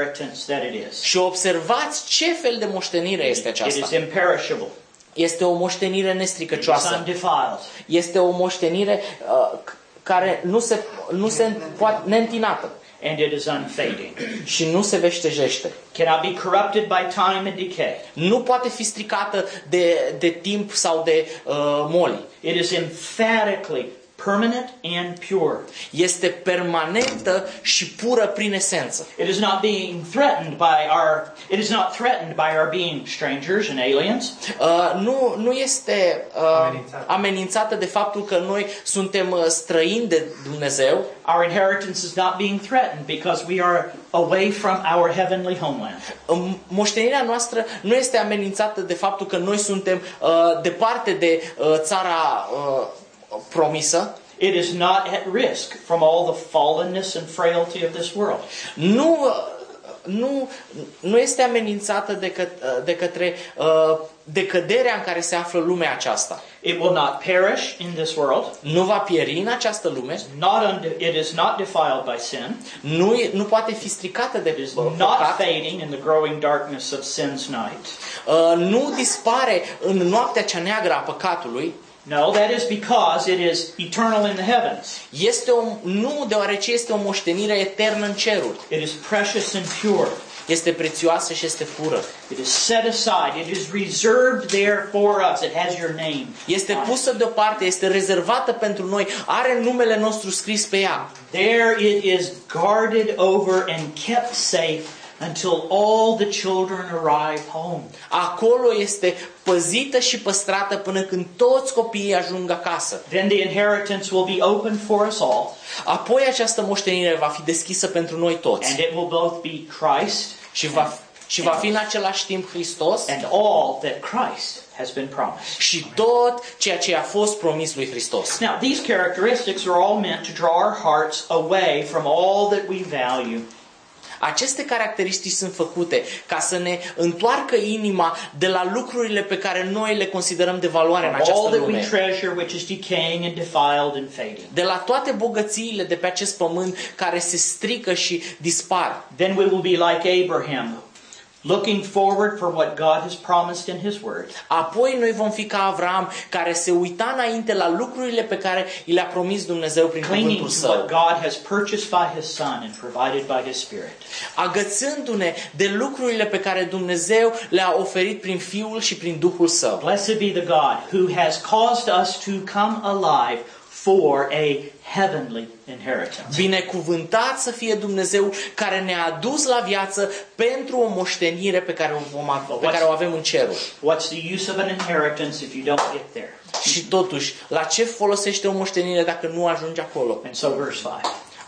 S1: Și observați ce fel de moștenire este aceasta.
S2: It is imperishable.
S1: Este o moștenire nestricăcioasă. Este o moștenire uh, care nu se, nu se poate, neîntinată.
S2: And it is unfading.
S1: Și nu se veștejește.
S2: Cannot be corrupted by time and decay.
S1: Nu poate fi stricată de, de timp sau de uh, moli.
S2: It is emphatically permanent and pure.
S1: Este permanentă și pură prin esență.
S2: It is not being threatened by our it is not threatened by our being strangers and aliens.
S1: Uh, nu nu este uh, amenințată. amenințată de faptul că noi suntem uh, străini de Dumnezeu.
S2: Our inheritance is not being threatened because we are away from our heavenly homeland.
S1: Moștenirea noastră nu este amenințată de faptul că noi suntem uh, departe de uh, țara uh, promisă.
S2: It is not at risk from all the fallenness and frailty of this world.
S1: Nu nu nu este amenințată de, că, de către uh, decăderea în care se află lumea aceasta.
S2: It will not perish in this world.
S1: Nu va pieri în această lume.
S2: Not unde, it is not defiled by sin.
S1: Nu nu poate fi stricată de
S2: It is not fading in the growing darkness of sin's night.
S1: Uh, nu dispare în noaptea cea neagră a păcatului.
S2: No, that is because it is eternal in the heavens.
S1: Este o, nu deoarece este o moștenire eternă în ceruri.
S2: It is precious and pure.
S1: Este prețioasă și este pură.
S2: It is set aside. It is reserved there for us. It has your name.
S1: Este pusă deoparte, este rezervată pentru noi, are numele nostru scris pe ea.
S2: There it is guarded over and kept safe until all the children arrive home.
S1: Acolo este păzită și păstrată până când toți copiii ajung acasă.
S2: Then the inheritance will be open for us all.
S1: Apoi această moștenire va fi deschisă pentru noi toți.
S2: And it will both be Christ
S1: și va și va fi în același timp Hristos
S2: and all that Christ has been promised.
S1: Și tot ceea ce a fost promis lui Hristos.
S2: Now these characteristics are all meant to draw our hearts away from all that we value.
S1: Aceste caracteristici sunt făcute ca să ne întoarcă inima de la lucrurile pe care noi le considerăm de valoare în această lume. De la toate bogățiile de pe acest pământ care se strică și dispar.
S2: Then we will be like Abraham, looking forward for what God has promised in His Word.
S1: Apoi noi vom fi ca Avram, care se uita înainte la lucrurile pe care i le-a promis Dumnezeu prin cuvântul Său.
S2: What God has purchased by His Son and provided by His Spirit.
S1: Agățându-ne de lucrurile pe care Dumnezeu le-a oferit prin Fiul și prin Duhul Său.
S2: Blessed be the God who has caused us to come alive for a heavenly inheritance.
S1: Binecuvântat să fie Dumnezeu care ne-a adus la viață pentru o moștenire pe care o vom avea, pe care o avem în ceruri.
S2: What's the use of an inheritance if you don't get there?
S1: Și totuși, la ce folosește o moștenire dacă nu ajungi acolo?
S2: And so verse five.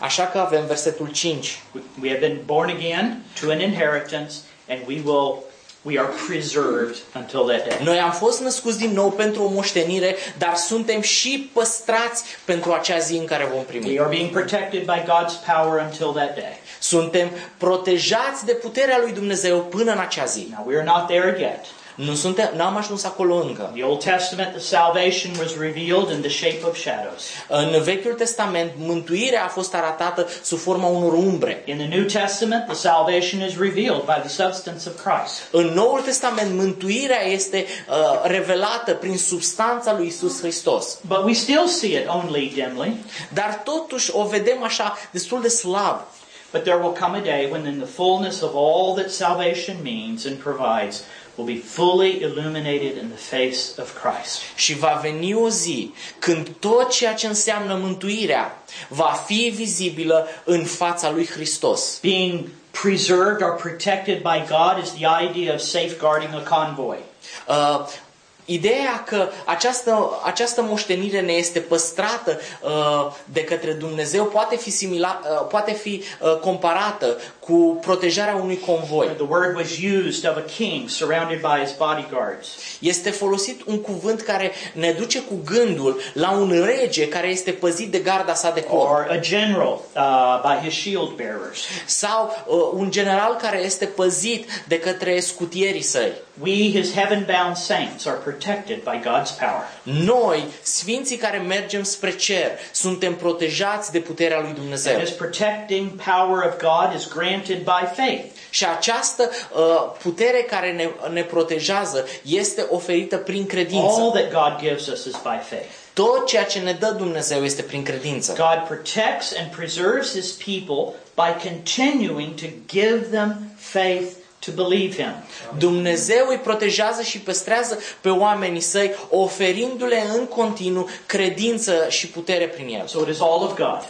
S1: Așa că avem versetul cinci.
S2: We have been born again to an inheritance, and we will we are preserved until that day.
S1: Noi am fost născuți din nou pentru o moștenire, dar suntem și păstrați pentru acea zi în care vom primi.
S2: We are being protected by God's power until that day.
S1: Suntem protejați de puterea lui Dumnezeu până în acea zi.
S2: Now we are not there yet.
S1: Nu suntem, n-am ajuns acolo încă.
S2: In the Old Testament, the salvation was revealed in the shape of shadows.
S1: În Vechiul Testament, mântuirea a fost arătată sub forma unor umbre.
S2: In the New Testament, the salvation is revealed by the substance of Christ.
S1: În Noul Testament, mântuirea este uh, revelată prin substanța lui Isus Hristos.
S2: But we still see it only dimly.
S1: Dar totuși o vedem așa destul de slab.
S2: But there will come a day when in the fullness of all that salvation means and provides will be fully illuminated in the face of Christ.
S1: Și va veni o zi când tot ceea ce înseamnă mântuirea va fi vizibilă în fața lui Hristos.
S2: Being preserved or protected by God is the idea of safeguarding a convoy.
S1: Uh, Ideea că această, această moștenire ne este păstrată uh, de către Dumnezeu poate fi, simila, uh, poate fi uh, comparată cu protejarea unui convoi.
S2: The word was used of a king surrounded by his bodyguards.
S1: Este folosit un cuvânt care ne duce cu gândul la un rege care este păzit de garda sa de cor.
S2: Or a general uh, by his shield bearers.
S1: Sau uh, un general care este păzit de către scutierii săi.
S2: We, his heaven-bound saints, are protected by God's power.
S1: Noi, sfinții care mergem spre cer, suntem protejați de puterea lui Dumnezeu.
S2: And this protecting power of God is granted by faith.
S1: Și această uh, putere care ne, ne protejează este oferită prin credință.
S2: All that God gives us is by faith.
S1: Tot ceea ce ne dă Dumnezeu este prin credință.
S2: God protects and preserves his people by continuing to give them faith to believe him.
S1: Dumnezeu îi protejează și păstrează pe oamenii săi, oferindu-le în continuu credință și putere prin el.
S2: So it is all of God.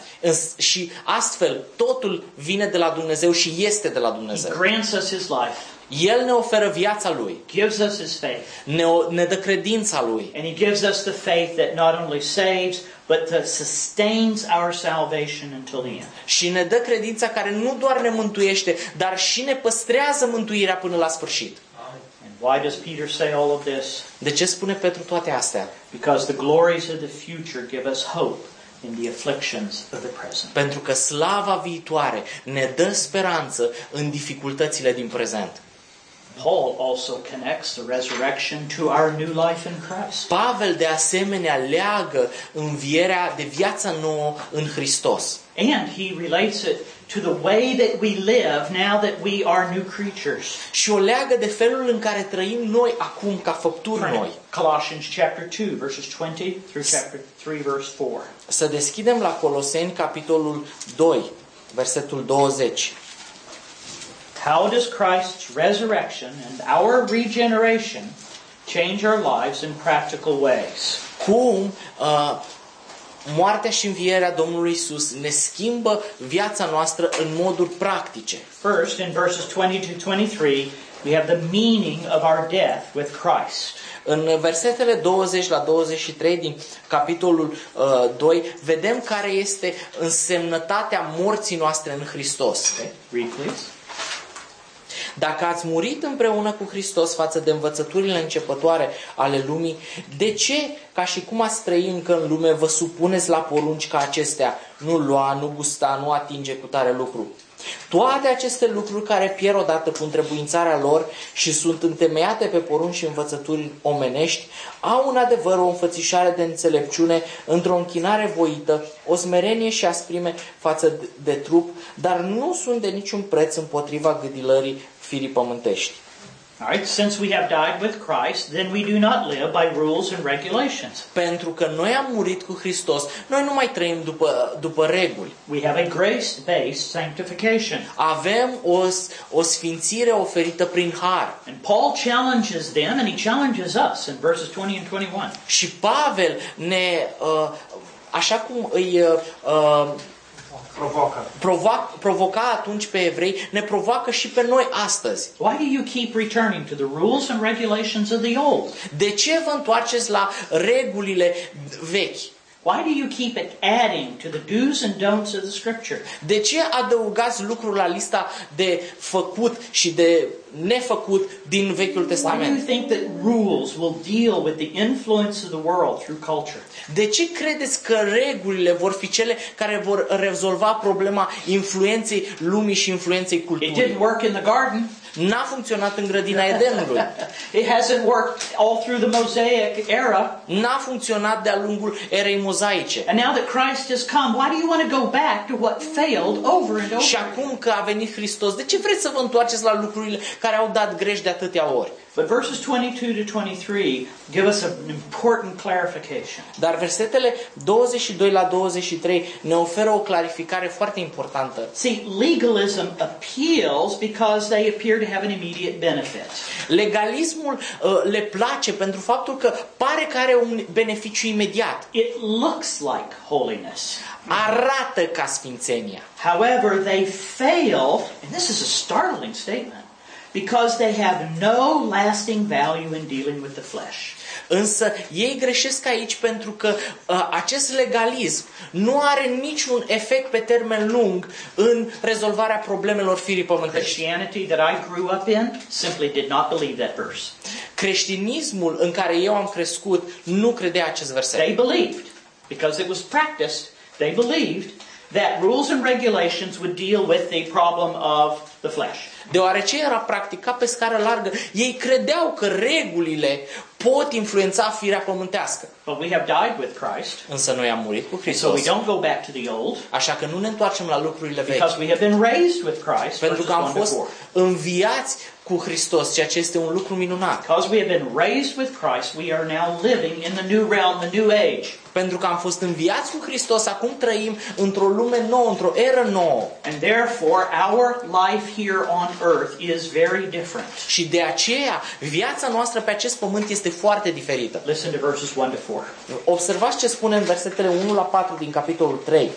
S1: Și astfel, totul vine de la Dumnezeu și este de la Dumnezeu.
S2: He grants us his life.
S1: El ne oferă viața lui.
S2: Gives us his faith.
S1: Ne, ne dă credința lui.
S2: And he gives us the faith that not only saves, but that sustains our salvation until the end.
S1: Și ne dă credința care nu doar ne mântuiește, dar și ne păstrează mântuirea până la sfârșit.
S2: And why does Peter say all of this?
S1: De ce spune Petru toate astea?
S2: Because the glories of the future give us hope in the afflictions of the present.
S1: Pentru că slava viitoare ne dă speranță în dificultățile din prezent.
S2: Paul also connects the resurrection to our new life in Christ.
S1: Pavel de asemenea leagă învierea de viața nouă în Hristos.
S2: And he relates it to the way that we live now that we are new creatures.
S1: Și o leagă de felul în care trăim noi acum ca făpturi noi.
S2: Colossians chapter two verses twenty through chapter three verse four.
S1: Să deschidem la Coloseni capitolul doi, versetul douăzeci.
S2: How does Christ's resurrection and our regeneration change our lives in practical ways?
S1: Cum uh, moartea și învierea Domnului Isus ne schimbă viața noastră în moduri practice.
S2: First, in verses twenty to twenty-three, we have the meaning of our death with Christ.
S1: În versetele douăzeci la douăzeci și trei din capitolul uh, doi vedem care este însemnătatea morții noastre în Hristos.
S2: Okay, read please.
S1: Dacă ați murit împreună cu Hristos față de învățăturile începătoare ale lumii, de ce, ca și cum ați trăi încă în lume, vă supuneți la porunci ca acestea? Nu lua, nu gusta, nu atinge cu tare lucru. Toate aceste lucruri care pierd odată cu întrebuințarea lor și sunt întemeiate pe porunci și învățături omenești, au în adevăr o înfățișare de înțelepciune într-o închinare voită, o smerenie și asprime față de, de trup, dar nu sunt de niciun preț împotriva gâdilării firii pământești.
S2: All right, since we have died with Christ, then we do not live by rules and regulations.
S1: Pentru că noi am murit cu Hristos, noi nu mai trăim după, după reguli.
S2: We have a grace-based sanctification.
S1: Avem o, o sfințire oferită prin har.
S2: And Paul challenges them and he challenges us in verses twenty and twenty-one.
S1: Și Pavel ne, uh, așa cum îi uh,
S3: Provocă.
S1: provoc, provoca atunci pe evrei, ne provoacă și pe noi astăzi.
S2: Why do you keep returning to the rules and regulations of the old?
S1: De ce vă întoarceți la regulile vechi?
S2: Why do you keep it adding to the do's and don'ts of the Scripture?
S1: De ce adăugați lucruri la lista de făcut și de nefăcut din Vechiul
S2: Why do you
S1: Testament?
S2: think that rules will deal with the influence of the world through culture?
S1: De ce credeți că regulile vor fi cele care vor rezolva problema influenței lumii și influenței
S2: It
S1: culturii?
S2: didn't work in the garden.
S1: N-a funcționat în grădina Edenului.
S2: It hasn't worked all through the Mosaic era.
S1: N-a funcționat de-a lungul erei mozaice.
S2: And now that Christ has come, why do you want to go back to what failed over and over?
S1: Și acum că a venit Hristos, de ce vreți să vă întoarceți la lucrurile care au dat greș de atâtea ori?
S2: But verses twenty-two to twenty-three give us an important clarification.
S1: Dar versetele douăzeci și doi la douăzeci și trei ne oferă o clarificare foarte importantă.
S2: See, legalism appeals because they appear to have an immediate benefit.
S1: Legalismul uh, le place pentru faptul că pare că are un beneficiu imediat.
S2: It looks like holiness.
S1: Arată ca sfințenia.
S2: However, they fail, and this is a startling statement, because they have no lasting value in dealing with the flesh.
S1: Însă ei greșesc aici pentru că uh, acest legalism nu are niciun efect pe termen lung în rezolvarea problemelor firii pământești.
S2: Christianity that I grew up in simply did not believe that verse.
S1: Creștinismul în care eu am crescut nu credea acest verset.
S2: They believed, because it was practiced, they believed that rules and regulations would deal with the problem of the flesh.
S1: Deoarece era practicat pe scară largă, ei credeau că regulile pot influența firea pământească.
S2: But we have died with Christ,
S1: Însă noi am murit cu
S2: so we
S1: Hristos.
S2: don't go back to the old,
S1: Așa că nu ne întoarcem la lucrurile vechi.
S2: because we have been raised with Christ,
S1: Pentru
S2: verses
S1: că am
S2: one to
S1: fost
S2: four.
S1: înviați cu Hristos, ceea ce este un lucru minunat.
S2: Because we have been raised with Christ, we are now living in the new realm, the new age.
S1: Pentru că am fost înviați cu Hristos, acum trăim într-o lume nouă, într-o eră nouă.
S2: And therefore, our life here on earth is very different.
S1: Și de aceea, viața noastră pe acest pământ este foarte diferită.
S2: Listen to verses one to four.
S1: Observați ce spune în versetele unu la patru din capitolul trei.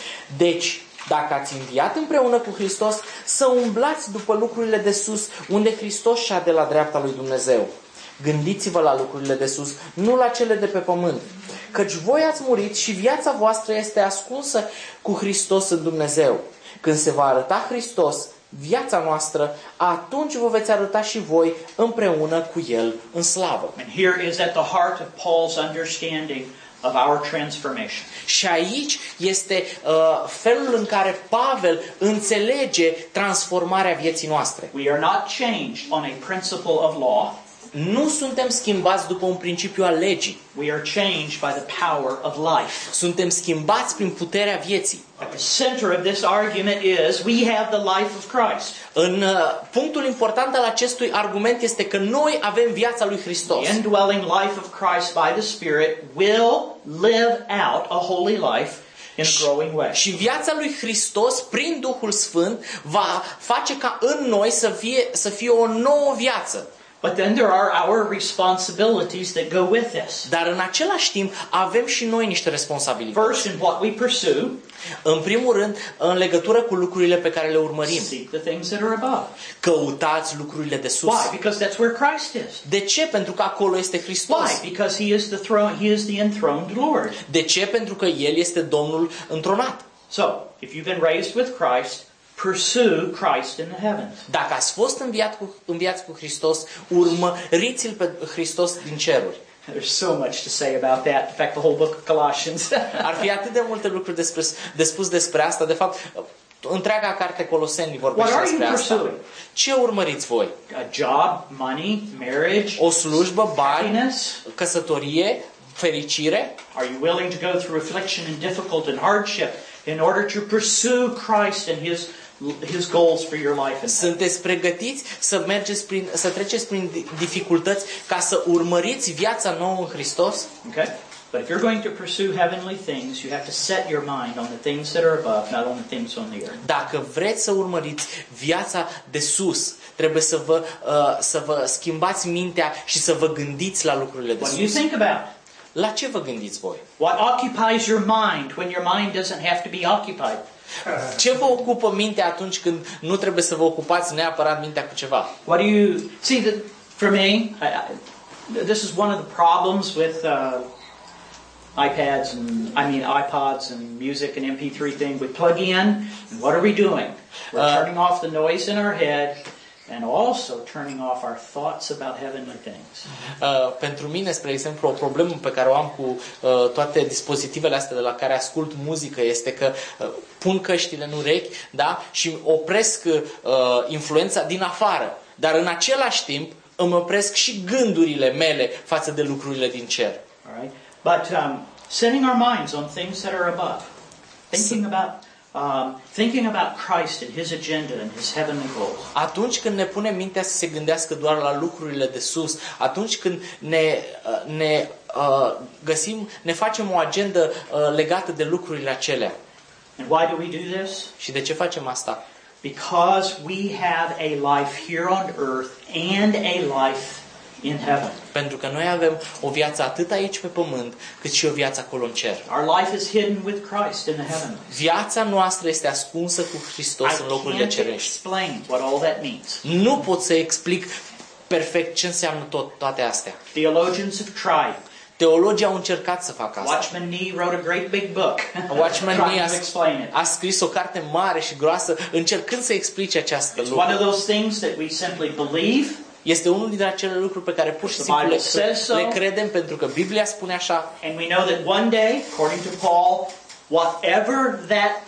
S1: Deci, dacă ați înviat împreună cu Hristos, să umblați după lucrurile de sus, unde Hristos șade la dreapta lui Dumnezeu. Gândiți-vă la lucrurile de sus, nu la cele de pe pământ. Căci voi ați murit și viața voastră este ascunsă cu Hristos în Dumnezeu. Când se va arăta Hristos, viața noastră, atunci vă veți arăta și voi împreună cu El în slavă.
S2: And here is at the heart of Paul's understanding of our transformation.
S1: Și aici este uh, felul în care Pavel înțelege transformarea vieții noastre.
S2: We are not changed on a principle of law.
S1: Nu suntem schimbați după un principiu al legii.
S2: We are changed by the power of life.
S1: Suntem schimbați prin puterea vieții.
S2: At the center of this argument is we have the life of Christ.
S1: În uh, punctul important al acestui argument este că noi avem viața lui Hristos.
S2: The indwelling life of Christ by the Spirit will live out a holy life in a growing way.
S1: Și viața lui Hristos, prin Duhul Sfânt, va face ca în noi să fie, să fie o nouă viață.
S2: But then there are our responsibilities that go with this.
S1: Dar în același timp avem și noi niște responsabilități.
S2: First, in what we pursue,
S1: În primul rând, în legătură cu lucrurile pe care le urmărim.
S2: seek the things that are above.
S1: Căutați lucrurile de sus.
S2: Why? Because that's where Christ is.
S1: De ce? Pentru că acolo este Hristos.
S2: Why? Because He is the throne. He is the enthroned Lord.
S1: De ce? Pentru că El este Domnul întronat.
S2: So, if you've been raised with Christ, pursue Christ in the heavens.
S1: Dacă ați fost înviat cu, înviați cu Hristos, urmăriți-L pe Hristos din ceruri.
S2: There's so much to say about that. In fact, the whole book of Colossians.
S1: Ar fi atât de multe lucruri despre, de spus despre asta. De fapt, întreaga carte Coloseni vorbește
S2: What are
S1: despre
S2: you
S1: asta.
S2: pursuing?
S1: Ce urmăriți voi?
S2: A job, money, marriage,
S1: O slujbă, bani,
S2: happiness?
S1: căsătorie, fericire?
S2: Are you willing to go through affliction and difficulty and hardship in order to pursue Christ and His His goals for your life?
S1: Sunteți pregătiți să mergeți prin, să treceți prin dificultăți ca să urmăriți viața nouă în Hristos?
S2: Okay? But if you're going to pursue heavenly things, you have to set your mind on the things that are above, not on the things on the earth.
S1: Dacă vreți să urmăriți viața de sus, trebuie să vă, uh, să vă schimbați mintea și să vă gândiți la lucrurile de
S2: What do you
S1: sus.
S2: think about?
S1: La ce vă gândiți voi?
S2: What occupies your mind when your mind doesn't have to be occupied?
S1: Ce vă ocupă mintea atunci când nu trebuie să vă ocupați neapărat mintea cu ceva?
S2: What do you see? That for me, I, I, this is one of the problems with uh, iPads and I mean iPods and music and M P three thing. We plug in, and what are we doing? We're
S1: Uh,
S2: turning off the noise in our head and also turning off our thoughts about heavenly things.
S1: Uh, pentru mine, spre exemplu, o problemă pe care o am cu uh, toate dispozitivele astea de la care ascult muzică este că uh, pun căștile în urechi, da, și opresc uh, influența din afară, dar în același timp îmi opresc și gândurile mele față de lucrurile din cer.
S2: All right? But um, setting our minds on things that are above, thinking about um, thinking about Christ and His agenda and His heavenly goals.
S1: Atunci când ne punem mintea să se gândească doar la lucrurile de sus, atunci când ne, uh, ne uh, găsim, ne facem o agendă uh, legată de lucrurile acelea.
S2: And why do we do this?
S1: Și de ce facem asta?
S2: Because we have a life here on earth and a life in heaven.
S1: Pentru că noi avem o viață atât aici pe pământ, cât și o viață acolo în cer.
S2: Our life is hidden with Christ in the heavens.
S1: Viața noastră este ascunsă cu Hristos în
S2: I
S1: locurile
S2: can't
S1: cerești.
S2: explain what all that means.
S1: Nu pot să explic perfect ce înseamnă tot, toate astea.
S2: Theologians have tried.
S1: Teologii au încercat să facă asta.
S2: Watchman Nee wrote a great big book
S1: Watchman
S2: trying
S1: Nee
S2: to explain it.
S1: a, a scris o carte mare și groasă încercând să explice această
S2: It's one of
S1: lucru.
S2: those things that we simply believe.
S1: Este unul dintre acele lucruri pe care pur și
S2: The
S1: simplu
S2: Bible
S1: le,
S2: says so.
S1: le credem pentru că Biblia spune așa.
S2: And we know that one day, according to Paul, whatever that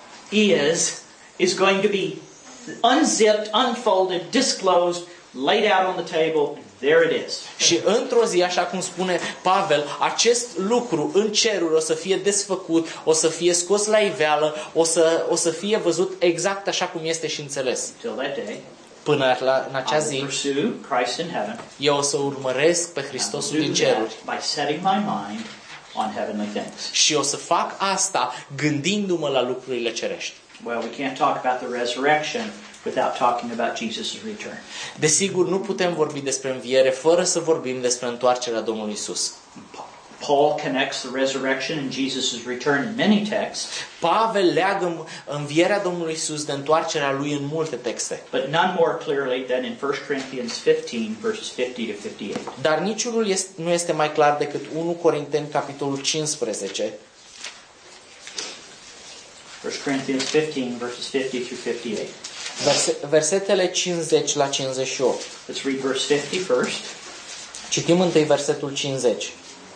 S2: is, is going to be unzipped, unfolded, disclosed, laid out on the table, and there it is.
S1: Și într-o zi, așa cum spune Pavel, acest lucru în ceruri o să fie desfăcut, o să fie scos la iveală, o să, o să fie văzut exact așa cum este și înțeles.
S2: Till that day,
S1: Până la, în acea
S2: I will
S1: zi,
S2: pursue Christ in heaven.
S1: eu o să urmăresc pe
S2: I will
S1: Hristosul
S2: do
S1: din
S2: that
S1: ceruri.
S2: by setting my mind on heavenly things.
S1: Și o să fac asta gândindu-mă la lucrurile cerești.
S2: Well, we can't talk about the resurrection without talking about Jesus' return.
S1: Desigur, nu putem vorbi despre înviere fără să vorbim despre întoarcerea Domnului Isus.
S2: Paul connects the resurrection and Jesus' return in many texts,
S1: Pavel leagă învierea Domnului Isus de întoarcerea lui în multe texte.
S2: but none more clearly than in First Corinthians fifteen, verses fifty to fifty-eight.
S1: Dar niciunul este, nu este mai clar decât unu Corinteni, capitolul cincisprezece.
S2: First Corinthians fifteen, verses fifty through fifty-eight.
S1: Verse, versetele cincizeci la cincizeci și opt.
S2: Let's read verse fifty first.
S1: Citim întâi versetul cincizeci.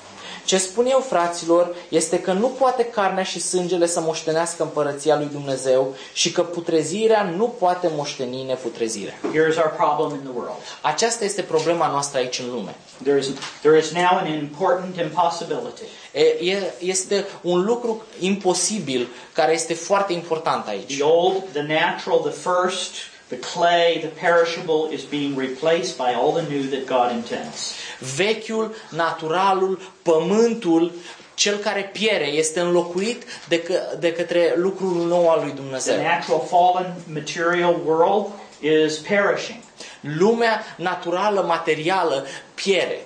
S1: Ce spun eu, fraților, este că nu poate carnea și sângele să moștenească împărăția lui Dumnezeu și că putrezirea nu poate moșteni neputrezirea.
S2: Here is our problem in the world.
S1: Aceasta este problema noastră aici în lume.
S2: There is, there is now an important impossibility.
S1: E, e, este un lucru imposibil care este foarte important aici.
S2: The old, the natural, the first, the clay, the perishable is being replaced by all the new that God intends.
S1: Vechiul, naturalul, pământul, cel care piere, este înlocuit de, că, de către lucrul nou al lui
S2: The
S1: Dumnezeu.
S2: natural fallen material world is perishing.
S1: Lumea naturală, materială, piere.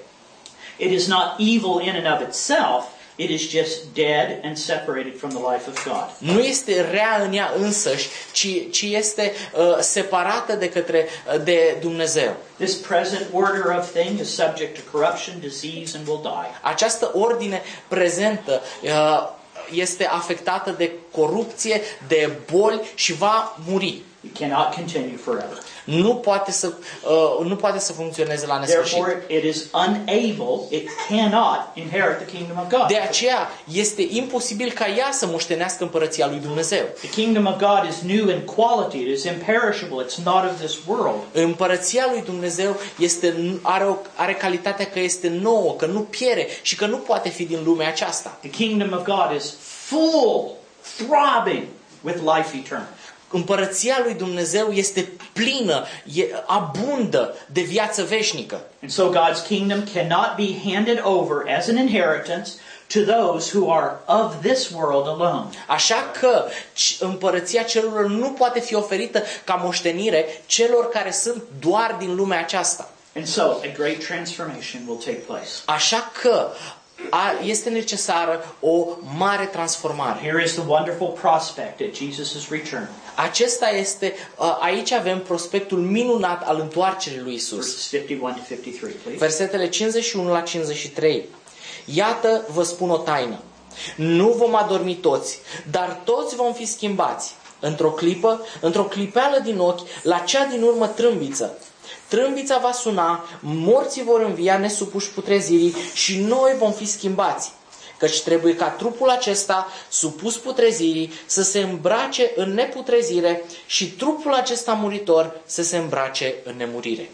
S2: It is not evil in and of itself. It is just dead and separated from the life of God.
S1: Nu este rea în ea însăși, ci, ci este uh, separată de către uh, de Dumnezeu.
S2: This present order of things is subject to corruption, disease, and will die.
S1: Această ordine prezentă uh, este afectată de corupție, de boli și va muri.
S2: It cannot continue forever.
S1: Nu poate să uh, nu poate să funcționeze la nesfârșit.
S2: Therefore, it is unable, it cannot inherit the kingdom of God.
S1: De aceea este imposibil ca ea să moștenească împărăția lui Dumnezeu.
S2: The kingdom of God is new in quality, it is imperishable, it's not of this world.
S1: Împărăția lui Dumnezeu este are o, are calitatea că este nouă, că nu piere și că nu poate fi din lumea aceasta.
S2: The kingdom of God is full, throbbing with life eternal.
S1: Împărăția lui Dumnezeu este plină, e abundă de viață veșnică.
S2: And so God's kingdom cannot be handed over as an inheritance to those who are of this world alone.
S1: Așa că împărăția cerurilor nu poate fi oferită ca moștenire celor care sunt doar din lumea aceasta.
S2: And so a great transformation will take place.
S1: Așa că a, este necesară o mare transformare.
S2: Here is the wonderful prospect at Jesus' return.
S1: Acesta este, aici avem prospectul minunat al întoarcerii lui Isus.
S2: Verses fifty-one to fifty-three, please.
S1: Versetele cincizeci și unu la cincizeci și trei. Iată, vă spun o taină. Nu vom adormi toți, dar toți vom fi schimbați. Într-o clipă, într-o clipeală din ochi, la cea din urmă trâmbiță. Trâmbița va suna, morții vor învia nesupuși putrezirii și noi vom fi schimbați. Căci trebuie ca trupul acesta, supus putrezirii, să se îmbrace în neputrezire și trupul acesta muritor să se îmbrace în nemurire.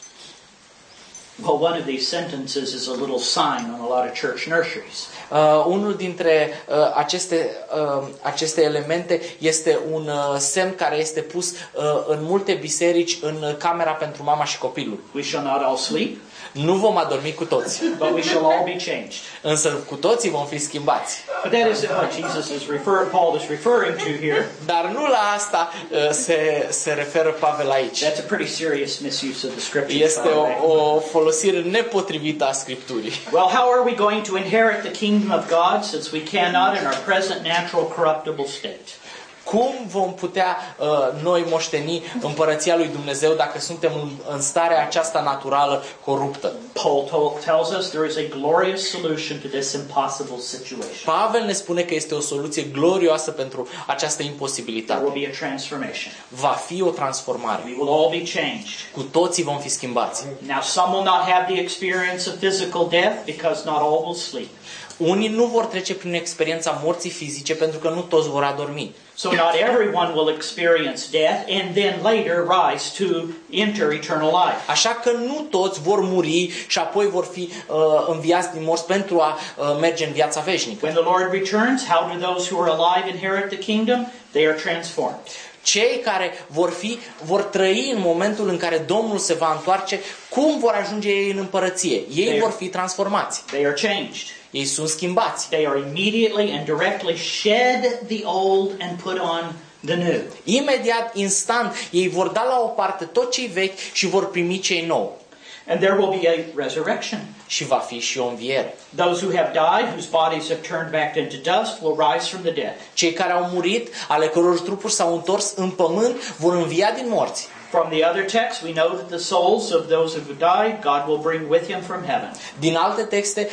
S2: Well, one of these sentences is a little sign on a lot of church nurseries.
S1: Uh, unul dintre uh, aceste, uh, aceste elemente este un uh, semn care este pus uh, în multe biserici în camera pentru mama și copilul.
S2: We shall not all sleep,
S1: Nu vom adormi cu toți,
S2: but we shall all be changed.
S1: însă cu toții vom fi schimbați.
S2: But that isn't what Jesus is refer- Paul is referring to here.
S1: Dar nu la asta uh, se, se referă Pavel aici.
S2: That's a pretty serious misuse of the scriptures.
S1: Este
S2: by the way.
S1: o, o folosire nepotrivită a Scripturii.
S2: Well, how are we going to inherit the kingdom of God since we cannot in our present natural corruptible state?
S1: Cum vom putea uh, noi moșteni împărăția lui Dumnezeu dacă suntem în, în starea aceasta naturală coruptă?
S2: Paul told, tells us there is a glorious solution to this impossible situation.
S1: Pavel ne spune că este o soluție glorioasă pentru această
S2: There
S1: imposibilitate.
S2: will be a transformation.
S1: Va fi o transformare.
S2: We will all be changed.
S1: Cu toții vom fi schimbați.
S2: Now, some will not have the experience of physical death because not all will sleep.
S1: Unii nu vor trece prin experiența morții fizice pentru că nu toți vor adormi.
S2: So not everyone will experience death and then later rise to enter eternal life.
S1: Așa că nu toți vor muri și apoi vor fi uh, înviați din morți pentru a uh, merge în viața veșnică.
S2: When the Lord returns, how do those who are alive inherit the kingdom? They are transformed.
S1: Cei care vor fi, vor trăi în momentul în care Domnul se va întoarce, cum vor ajunge ei în împărăție? Ei vor fi transformați.
S2: They are changed.
S1: Ei sunt schimbați.
S2: They are immediately and directly shed the old and put on the new.
S1: Imediat, instant, ei vor da la o parte tot cei vechi și vor primi cei nou.
S2: And there will be a resurrection.
S1: Și va fi și o înviere.
S2: Those who have died, whose bodies have turned back into dust, will rise from the dead.
S1: Cei care au murit, ale căror trupuri s-au întors în pământ, vor învia din morți.
S2: From the other text, we know that the souls of those who have died, God will bring with him from heaven.
S1: Din alte texte,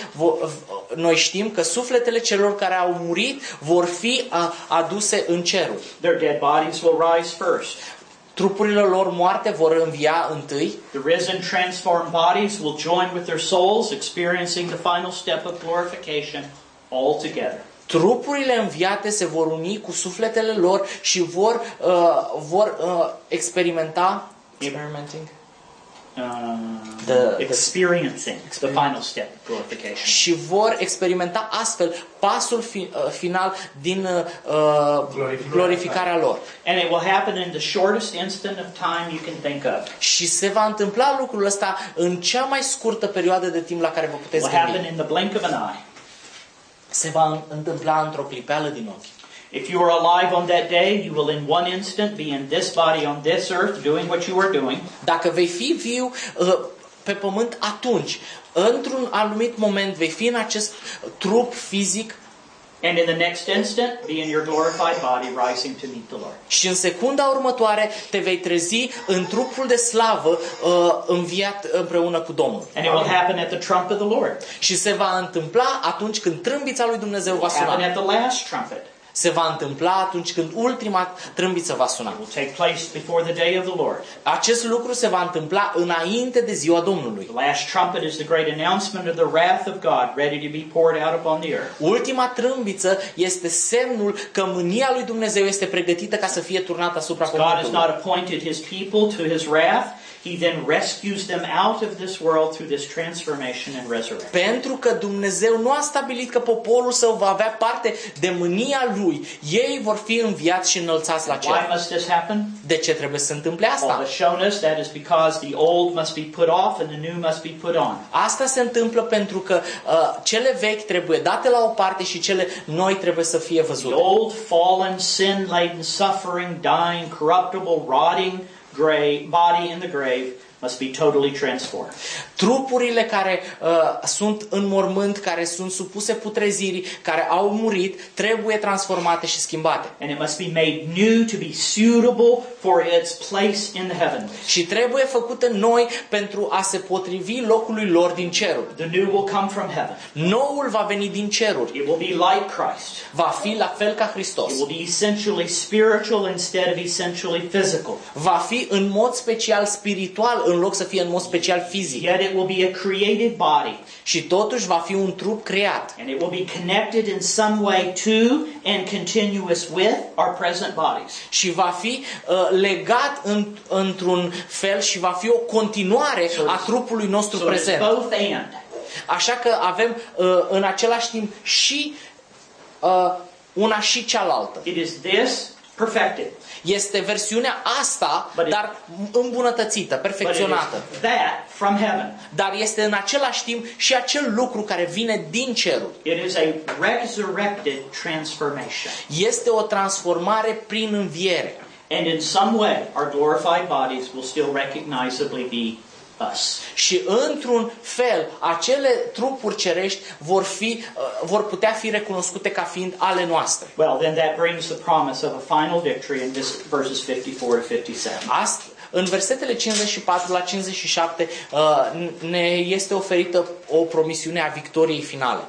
S1: noi știm că sufletele celor care au murit vor fi aduse în ceruri.
S2: Their dead bodies will rise first.
S1: Trupurile lor moarte vor învia întâi.
S2: The risen, transformed bodies will join with their souls, experiencing the final step of glorification all together.
S1: Trupurile înviate se vor uni cu sufletele lor și vor, uh, vor uh, experimenta experimenting
S2: Uh,
S1: The-
S2: experiencing the final step of glorification.
S1: și vor experimenta astfel pasul fi, uh, final din uh, glorificarea lor.
S2: And it will happen in the shortest instant of time you can think of.
S1: Și se va întâmpla lucrul ăsta în cea mai scurtă perioadă de timp la care vă
S2: It
S1: puteți
S2: will happen
S1: gândi.
S2: in the blink of an eye.
S1: Se va întâmpla într-o clipeală din ochi.
S2: If you are alive on that day, you will in one instant be in this body on this earth doing what you are doing.
S1: Dacă vei fi viu uh, pe pământ, atunci, într-un anumit moment, vei fi în acest trup fizic
S2: And in the next instant, be in your glorified body rising to meet the Lord.
S1: și în secunda următoare te vei trezi în trupul de slavă uh, înviat împreună cu Domnul.
S2: And it will happen at the trump of the Lord.
S1: Și se va întâmpla atunci când trâmbița lui Dumnezeu
S2: It
S1: va
S2: will happen
S1: suna.
S2: at the last trumpet.
S1: Se va întâmpla atunci când ultima trâmbiță va suna.
S2: It will take place before the day of the Lord.
S1: Acest lucru se va întâmpla înainte de ziua Domnului.
S2: The last trumpet is the great announcement of the wrath of God ready to be poured out upon the earth.
S1: Ultima trâmbiță este semnul că mânia lui Dumnezeu este pregătită ca să fie turnată asupra
S2: God has
S1: pământului.
S2: not appointed his people to his wrath. He then rescues them out of this world through this transformation and resurrection.
S1: Pentru că Dumnezeu nu a stabilit că poporul său va avea parte de mânia lui. Ei vor fi înviați și înălțați la
S2: Why
S1: cer.
S2: must this happen?
S1: De ce trebuie să se întâmple
S2: Paul
S1: asta?
S2: has shown us that is because the old must be put off and the new must be put on.
S1: Asta se întâmplă pentru că uh, cele vechi trebuie date la o parte și cele noi trebuie să fie
S2: The
S1: văzute.
S2: old, fallen, sin-laden, suffering, dying, corruptible, rotting grave, body in the grave must be totally transformed.
S1: Trupurile care uh, sunt în mormânt, care sunt supuse putrezirii, care au murit, trebuie transformate și schimbate.
S2: And it must be made new to be suitable for its place in the heavens.
S1: Și trebuie făcute noi pentru a se potrivi locului lor din ceruri.
S2: The new will come from heaven.
S1: Noul va veni din ceruri.
S2: It will be like Christ.
S1: Va fi la fel ca Hristos.
S2: It will be essentially spiritual instead of essentially physical.
S1: Va fi în mod special spiritual în loc să fie în mod special fizic.
S2: Yet it will be a created body.
S1: Și totuși va fi un trup creat.
S2: And it will be connected in some way to and continuous with our present bodies.
S1: Și va fi uh, legat în, într-un fel și va fi o continuare a trupului nostru
S2: So it's
S1: prezent.
S2: both and.
S1: Așa că avem uh, în același timp și uh, una și cealaltă.
S2: It is this perfected.
S1: Este versiunea asta,
S2: But it-
S1: dar îmbunătățită,
S2: But it
S1: perfecționată.
S2: is that from heaven.
S1: Dar este în același timp și acel lucru care vine din ceruri.
S2: It is a resurrected transformation.
S1: Este o transformare prin înviere.
S2: And in some way, our glorified bodies will still recognizably be us.
S1: Și într-un fel, acele trupuri cerești vor, fi, uh, vor putea fi recunoscute ca fiind ale noastre.
S2: Well, then that brings the promise of a final victory in this verses fifty-four to fifty-seven.
S1: Ast- în versetele cincizeci și patru la cincizeci și șapte uh, ne este oferită o promisiune a victoriei finale.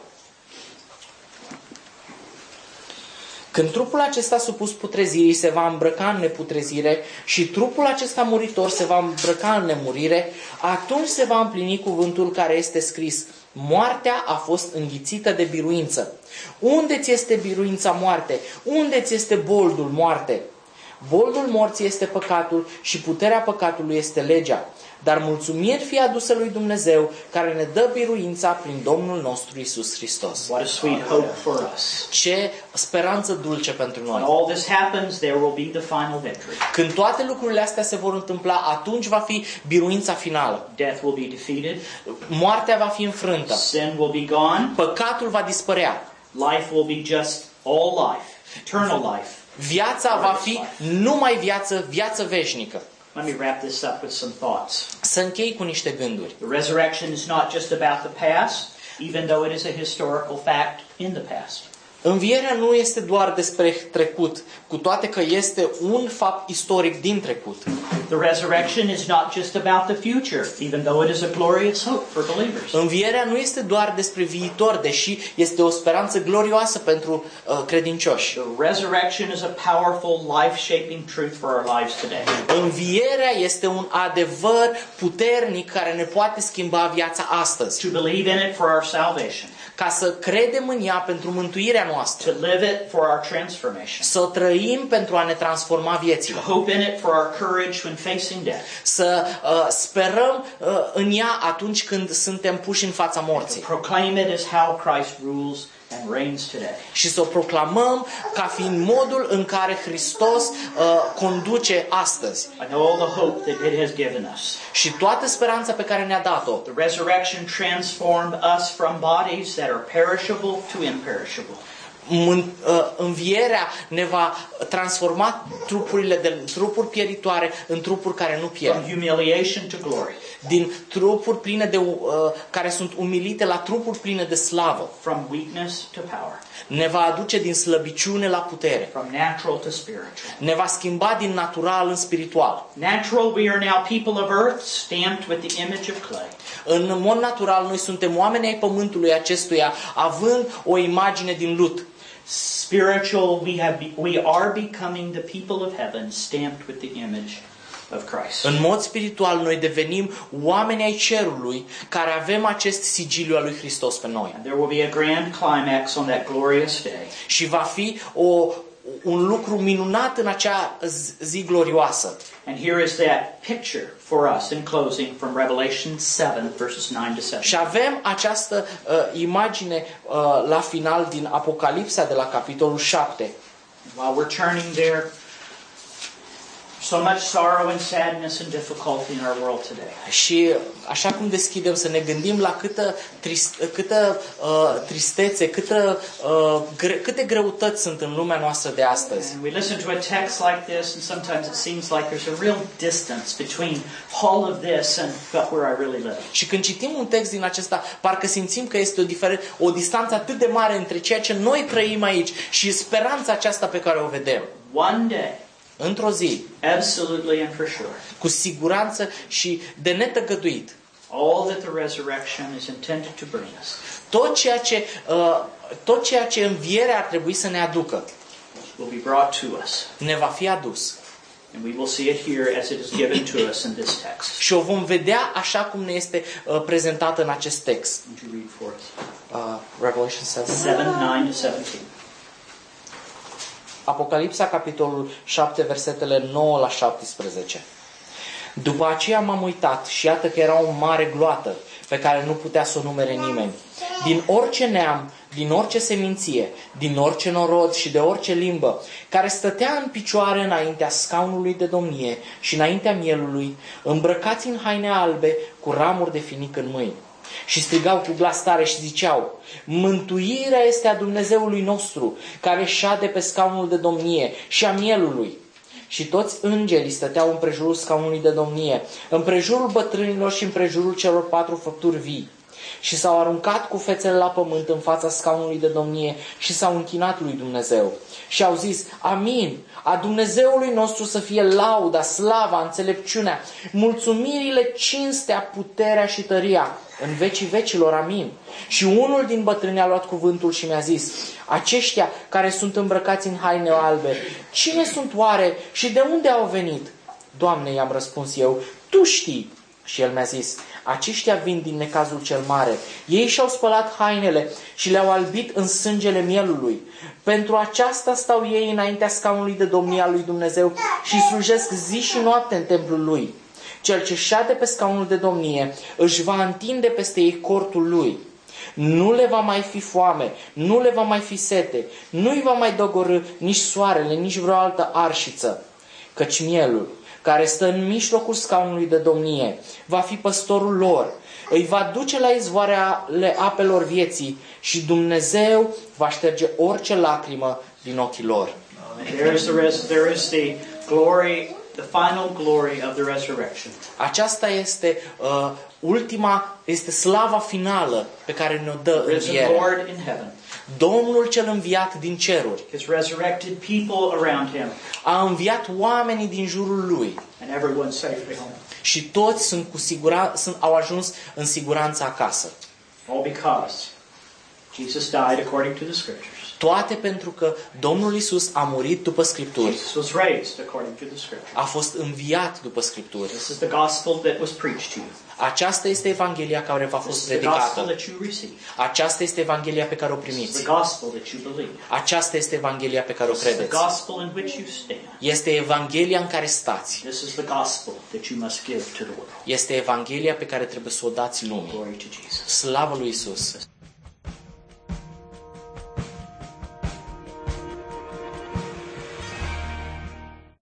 S1: Când trupul acesta supus putrezirii se va îmbrăca în neputrezire și trupul acesta muritor se va îmbrăca în nemurire, atunci se va împlini cuvântul care este scris: moartea a fost înghițită de biruință. Unde ți este biruința, moarte? Unde ți este boldul, moarte? Boldul morții este păcatul și puterea păcatului este legea. Dar mulțumiri fie adusă lui Dumnezeu, care ne dă biruința prin Domnul nostru Iisus Hristos.
S2: What a sweet hope for us.
S1: Ce speranță dulce pentru
S2: When
S1: noi.
S2: all this happens, there will be the final victory.
S1: Când toate lucrurile astea se vor întâmpla, atunci va fi biruința finală.
S2: Death will be defeated.
S1: Moartea va fi înfrântă.
S2: Sin will be gone.
S1: Păcatul va dispărea.
S2: Life will be just all life. Eternal life.
S1: Viața va fi numai viață, viață veșnică.
S2: Let me wrap this up with some thoughts.
S1: Să închei cu niște gânduri.
S2: The resurrection is not just about the past, even though it is a historical fact in the past.
S1: Învierea nu este doar despre trecut, cu toate că este un fapt istoric din trecut.
S2: The resurrection is not just about the future, even though it is a glorious hope for believers.
S1: Învierea nu este doar despre viitor, deși este o speranță glorioasă pentru uh, credincioși.
S2: The resurrection is a powerful, life-shaping truth for our lives today.
S1: Învierea este un adevăr puternic care ne poate schimba viața astăzi.
S2: To believe in it for our salvation.
S1: Ca să credem în ea pentru mântuirea noastră.
S2: To live it for our transformation.
S1: Să o trăim pentru a ne transforma viețile.
S2: To hope in it for our courage when facing death.
S1: Să uh, sperăm uh, în ea atunci când suntem puși în fața
S2: To
S1: morții.
S2: proclaim it as how Christ rules and reigns today.
S1: Și să o proclamăm ca fiind modul în care Hristos uh, conduce astăzi.
S2: I know all the hope that it has given us.
S1: Și toată speranța pe care ne-a dat-o.
S2: The resurrection transformed us from bodies that are perishable to imperishable.
S1: Mân- uh, Învierea ne va transforma trupurile de trupuri pieritoare în trupuri care nu
S2: From
S1: pierd.
S2: humiliation to glory.
S1: Din trupuri pline de uh, care sunt umilite la trupuri pline de slavă.
S2: From weakness to power.
S1: Ne va aduce din slăbiciune la putere.
S2: From natural to spiritual.
S1: Ne va schimba din natural în spiritual.
S2: Natural, we are now people of earth, stamped with the image of clay.
S1: În mod natural, noi suntem oameni ai pământului acestuia, având o imagine din lut.
S2: Spiritual, we have be, we are becoming the people of heaven, stamped with the image of Christ.
S1: În mod spiritual, noi devenim oameni ai cerului care avem acest sigiliu al lui Hristos pe noi.
S2: And there will be a grand climax on that glorious day.
S1: Și va fi o, un lucru minunat în acea zi glorioasă.
S2: And here is that picture for us in closing from Revelation seven, verses nine to
S1: Și
S2: seventeen.
S1: avem această uh, imagine uh, la final din Apocalipsa de la capitolul șapte.
S2: While we're turning there, So much sorrow and sadness and difficulty in our world today.
S1: Și așa cum deschidem să ne gândim la câtă, trist, câtă uh, tristețe, câtă, uh, gre, câte greutăți sunt în lumea noastră de astăzi.
S2: And we listen to a text like this and sometimes it seems like there's a real distance between all of this and where I really live.
S1: Și când citim un text din acesta, parcă simțim că este o, diferen- o distanță atât de mare între ceea ce noi trăim aici și speranța aceasta pe care o vedem.
S2: One day,
S1: într-o zi,
S2: absolutely and for sure,
S1: cu siguranță și de netăgăduit,
S2: all that the resurrection is intended to bring us
S1: tot ceea ce, uh, tot ceea ce învierea ar trebui să ne aducă,
S2: will be brought to us.
S1: ne va fi adus.
S2: And we will see it here as it is given to us in this text.
S1: Și o vom vedea așa cum ne este uh, prezentată în acest text.
S2: Would you read for us?
S1: Uh, Revelation seven.
S2: seven, nine to seventeen.
S1: Apocalipsa, capitolul șapte, versetele nouă la șaptesprezece. După aceea m-am uitat și iată că era o mare gloată pe care nu putea să o numere nimeni. Din orice neam, din orice seminție, din orice norod și de orice limbă, care stătea în picioare înaintea scaunului de domnie și înaintea mielului, îmbrăcați în haine albe cu ramuri de finic în mâini. Și strigau cu glas tare și ziceau: mântuirea este a Dumnezeului nostru, care șade pe scaunul de domnie și a mielului. Și toți îngerii stăteau împrejurul scaunului de domnie, împrejurul bătrânilor și împrejurul celor patru făpturi vii. Și s-au aruncat cu fețele la pământ în fața scaunului de domnie și s-au închinat lui Dumnezeu. Și au zis: amin, a Dumnezeului nostru să fie lauda, slava, înțelepciunea, mulțumirile, cinstea, puterea și tăria în vecii vecilor, amin. Și unul din bătrâni a luat cuvântul și mi-a zis: aceștia care sunt îmbrăcați în haine albe, cine sunt oare și de unde au venit? Doamne, i-am răspuns eu, Tu știi. Și el mi-a zis: aceștia vin din necazul cel mare. Ei și-au spălat hainele și le-au albit în sângele mielului. Pentru aceasta stau ei înaintea scaunului de domnie al lui Dumnezeu și slujesc zi și noapte în templul lui. Cel ce șade pe scaunul de domnie își va întinde peste ei cortul lui. Nu le va mai fi foame, nu le va mai fi sete, nu-i va mai dogorî nici soarele, nici vreo altă arșiță. Căci mielul, care stă în mijlocul scaunului de domnie, va fi păstorul lor, îi va duce la izvoarele apelor vieții și Dumnezeu va șterge orice lacrimă din ochii lor.
S2: There is the res- there is the glory, the final glory of the resurrection.
S1: Aceasta este uh, ultima, este slava finală pe care ne-o dă
S2: The risen
S1: învierea.
S2: Lord in heaven
S1: Domnul cel înviat din ceruri
S2: has resurrected people around him,
S1: a înviat oamenii din jurul lui
S2: and everyone's safely home.
S1: și toți sunt cu sigura, sunt, au ajuns în siguranță acasă.
S2: All because Jesus died according to the Scriptures.
S1: Toate pentru că Domnul Iisus a murit după Scripturi.
S2: Jesus was raised according to the Scriptures.
S1: A fost înviat după Scripturi.
S2: This is the gospel that was preached to you.
S1: Aceasta este Evanghelia care v-a
S2: This
S1: fost
S2: is the gospel
S1: predicată.
S2: that you received.
S1: Aceasta este Evanghelia pe care o
S2: This is
S1: primiți.
S2: the gospel that you believe.
S1: Aceasta este Evanghelia pe care o
S2: This is the
S1: credeți.
S2: gospel in which you stand.
S1: Este Evanghelia în care stați.
S2: This is the gospel that you must give to the world.
S1: Este Evanghelia pe care trebuie să o dați lumii.
S2: Glory to Jesus.
S1: Slavă lui Iisus!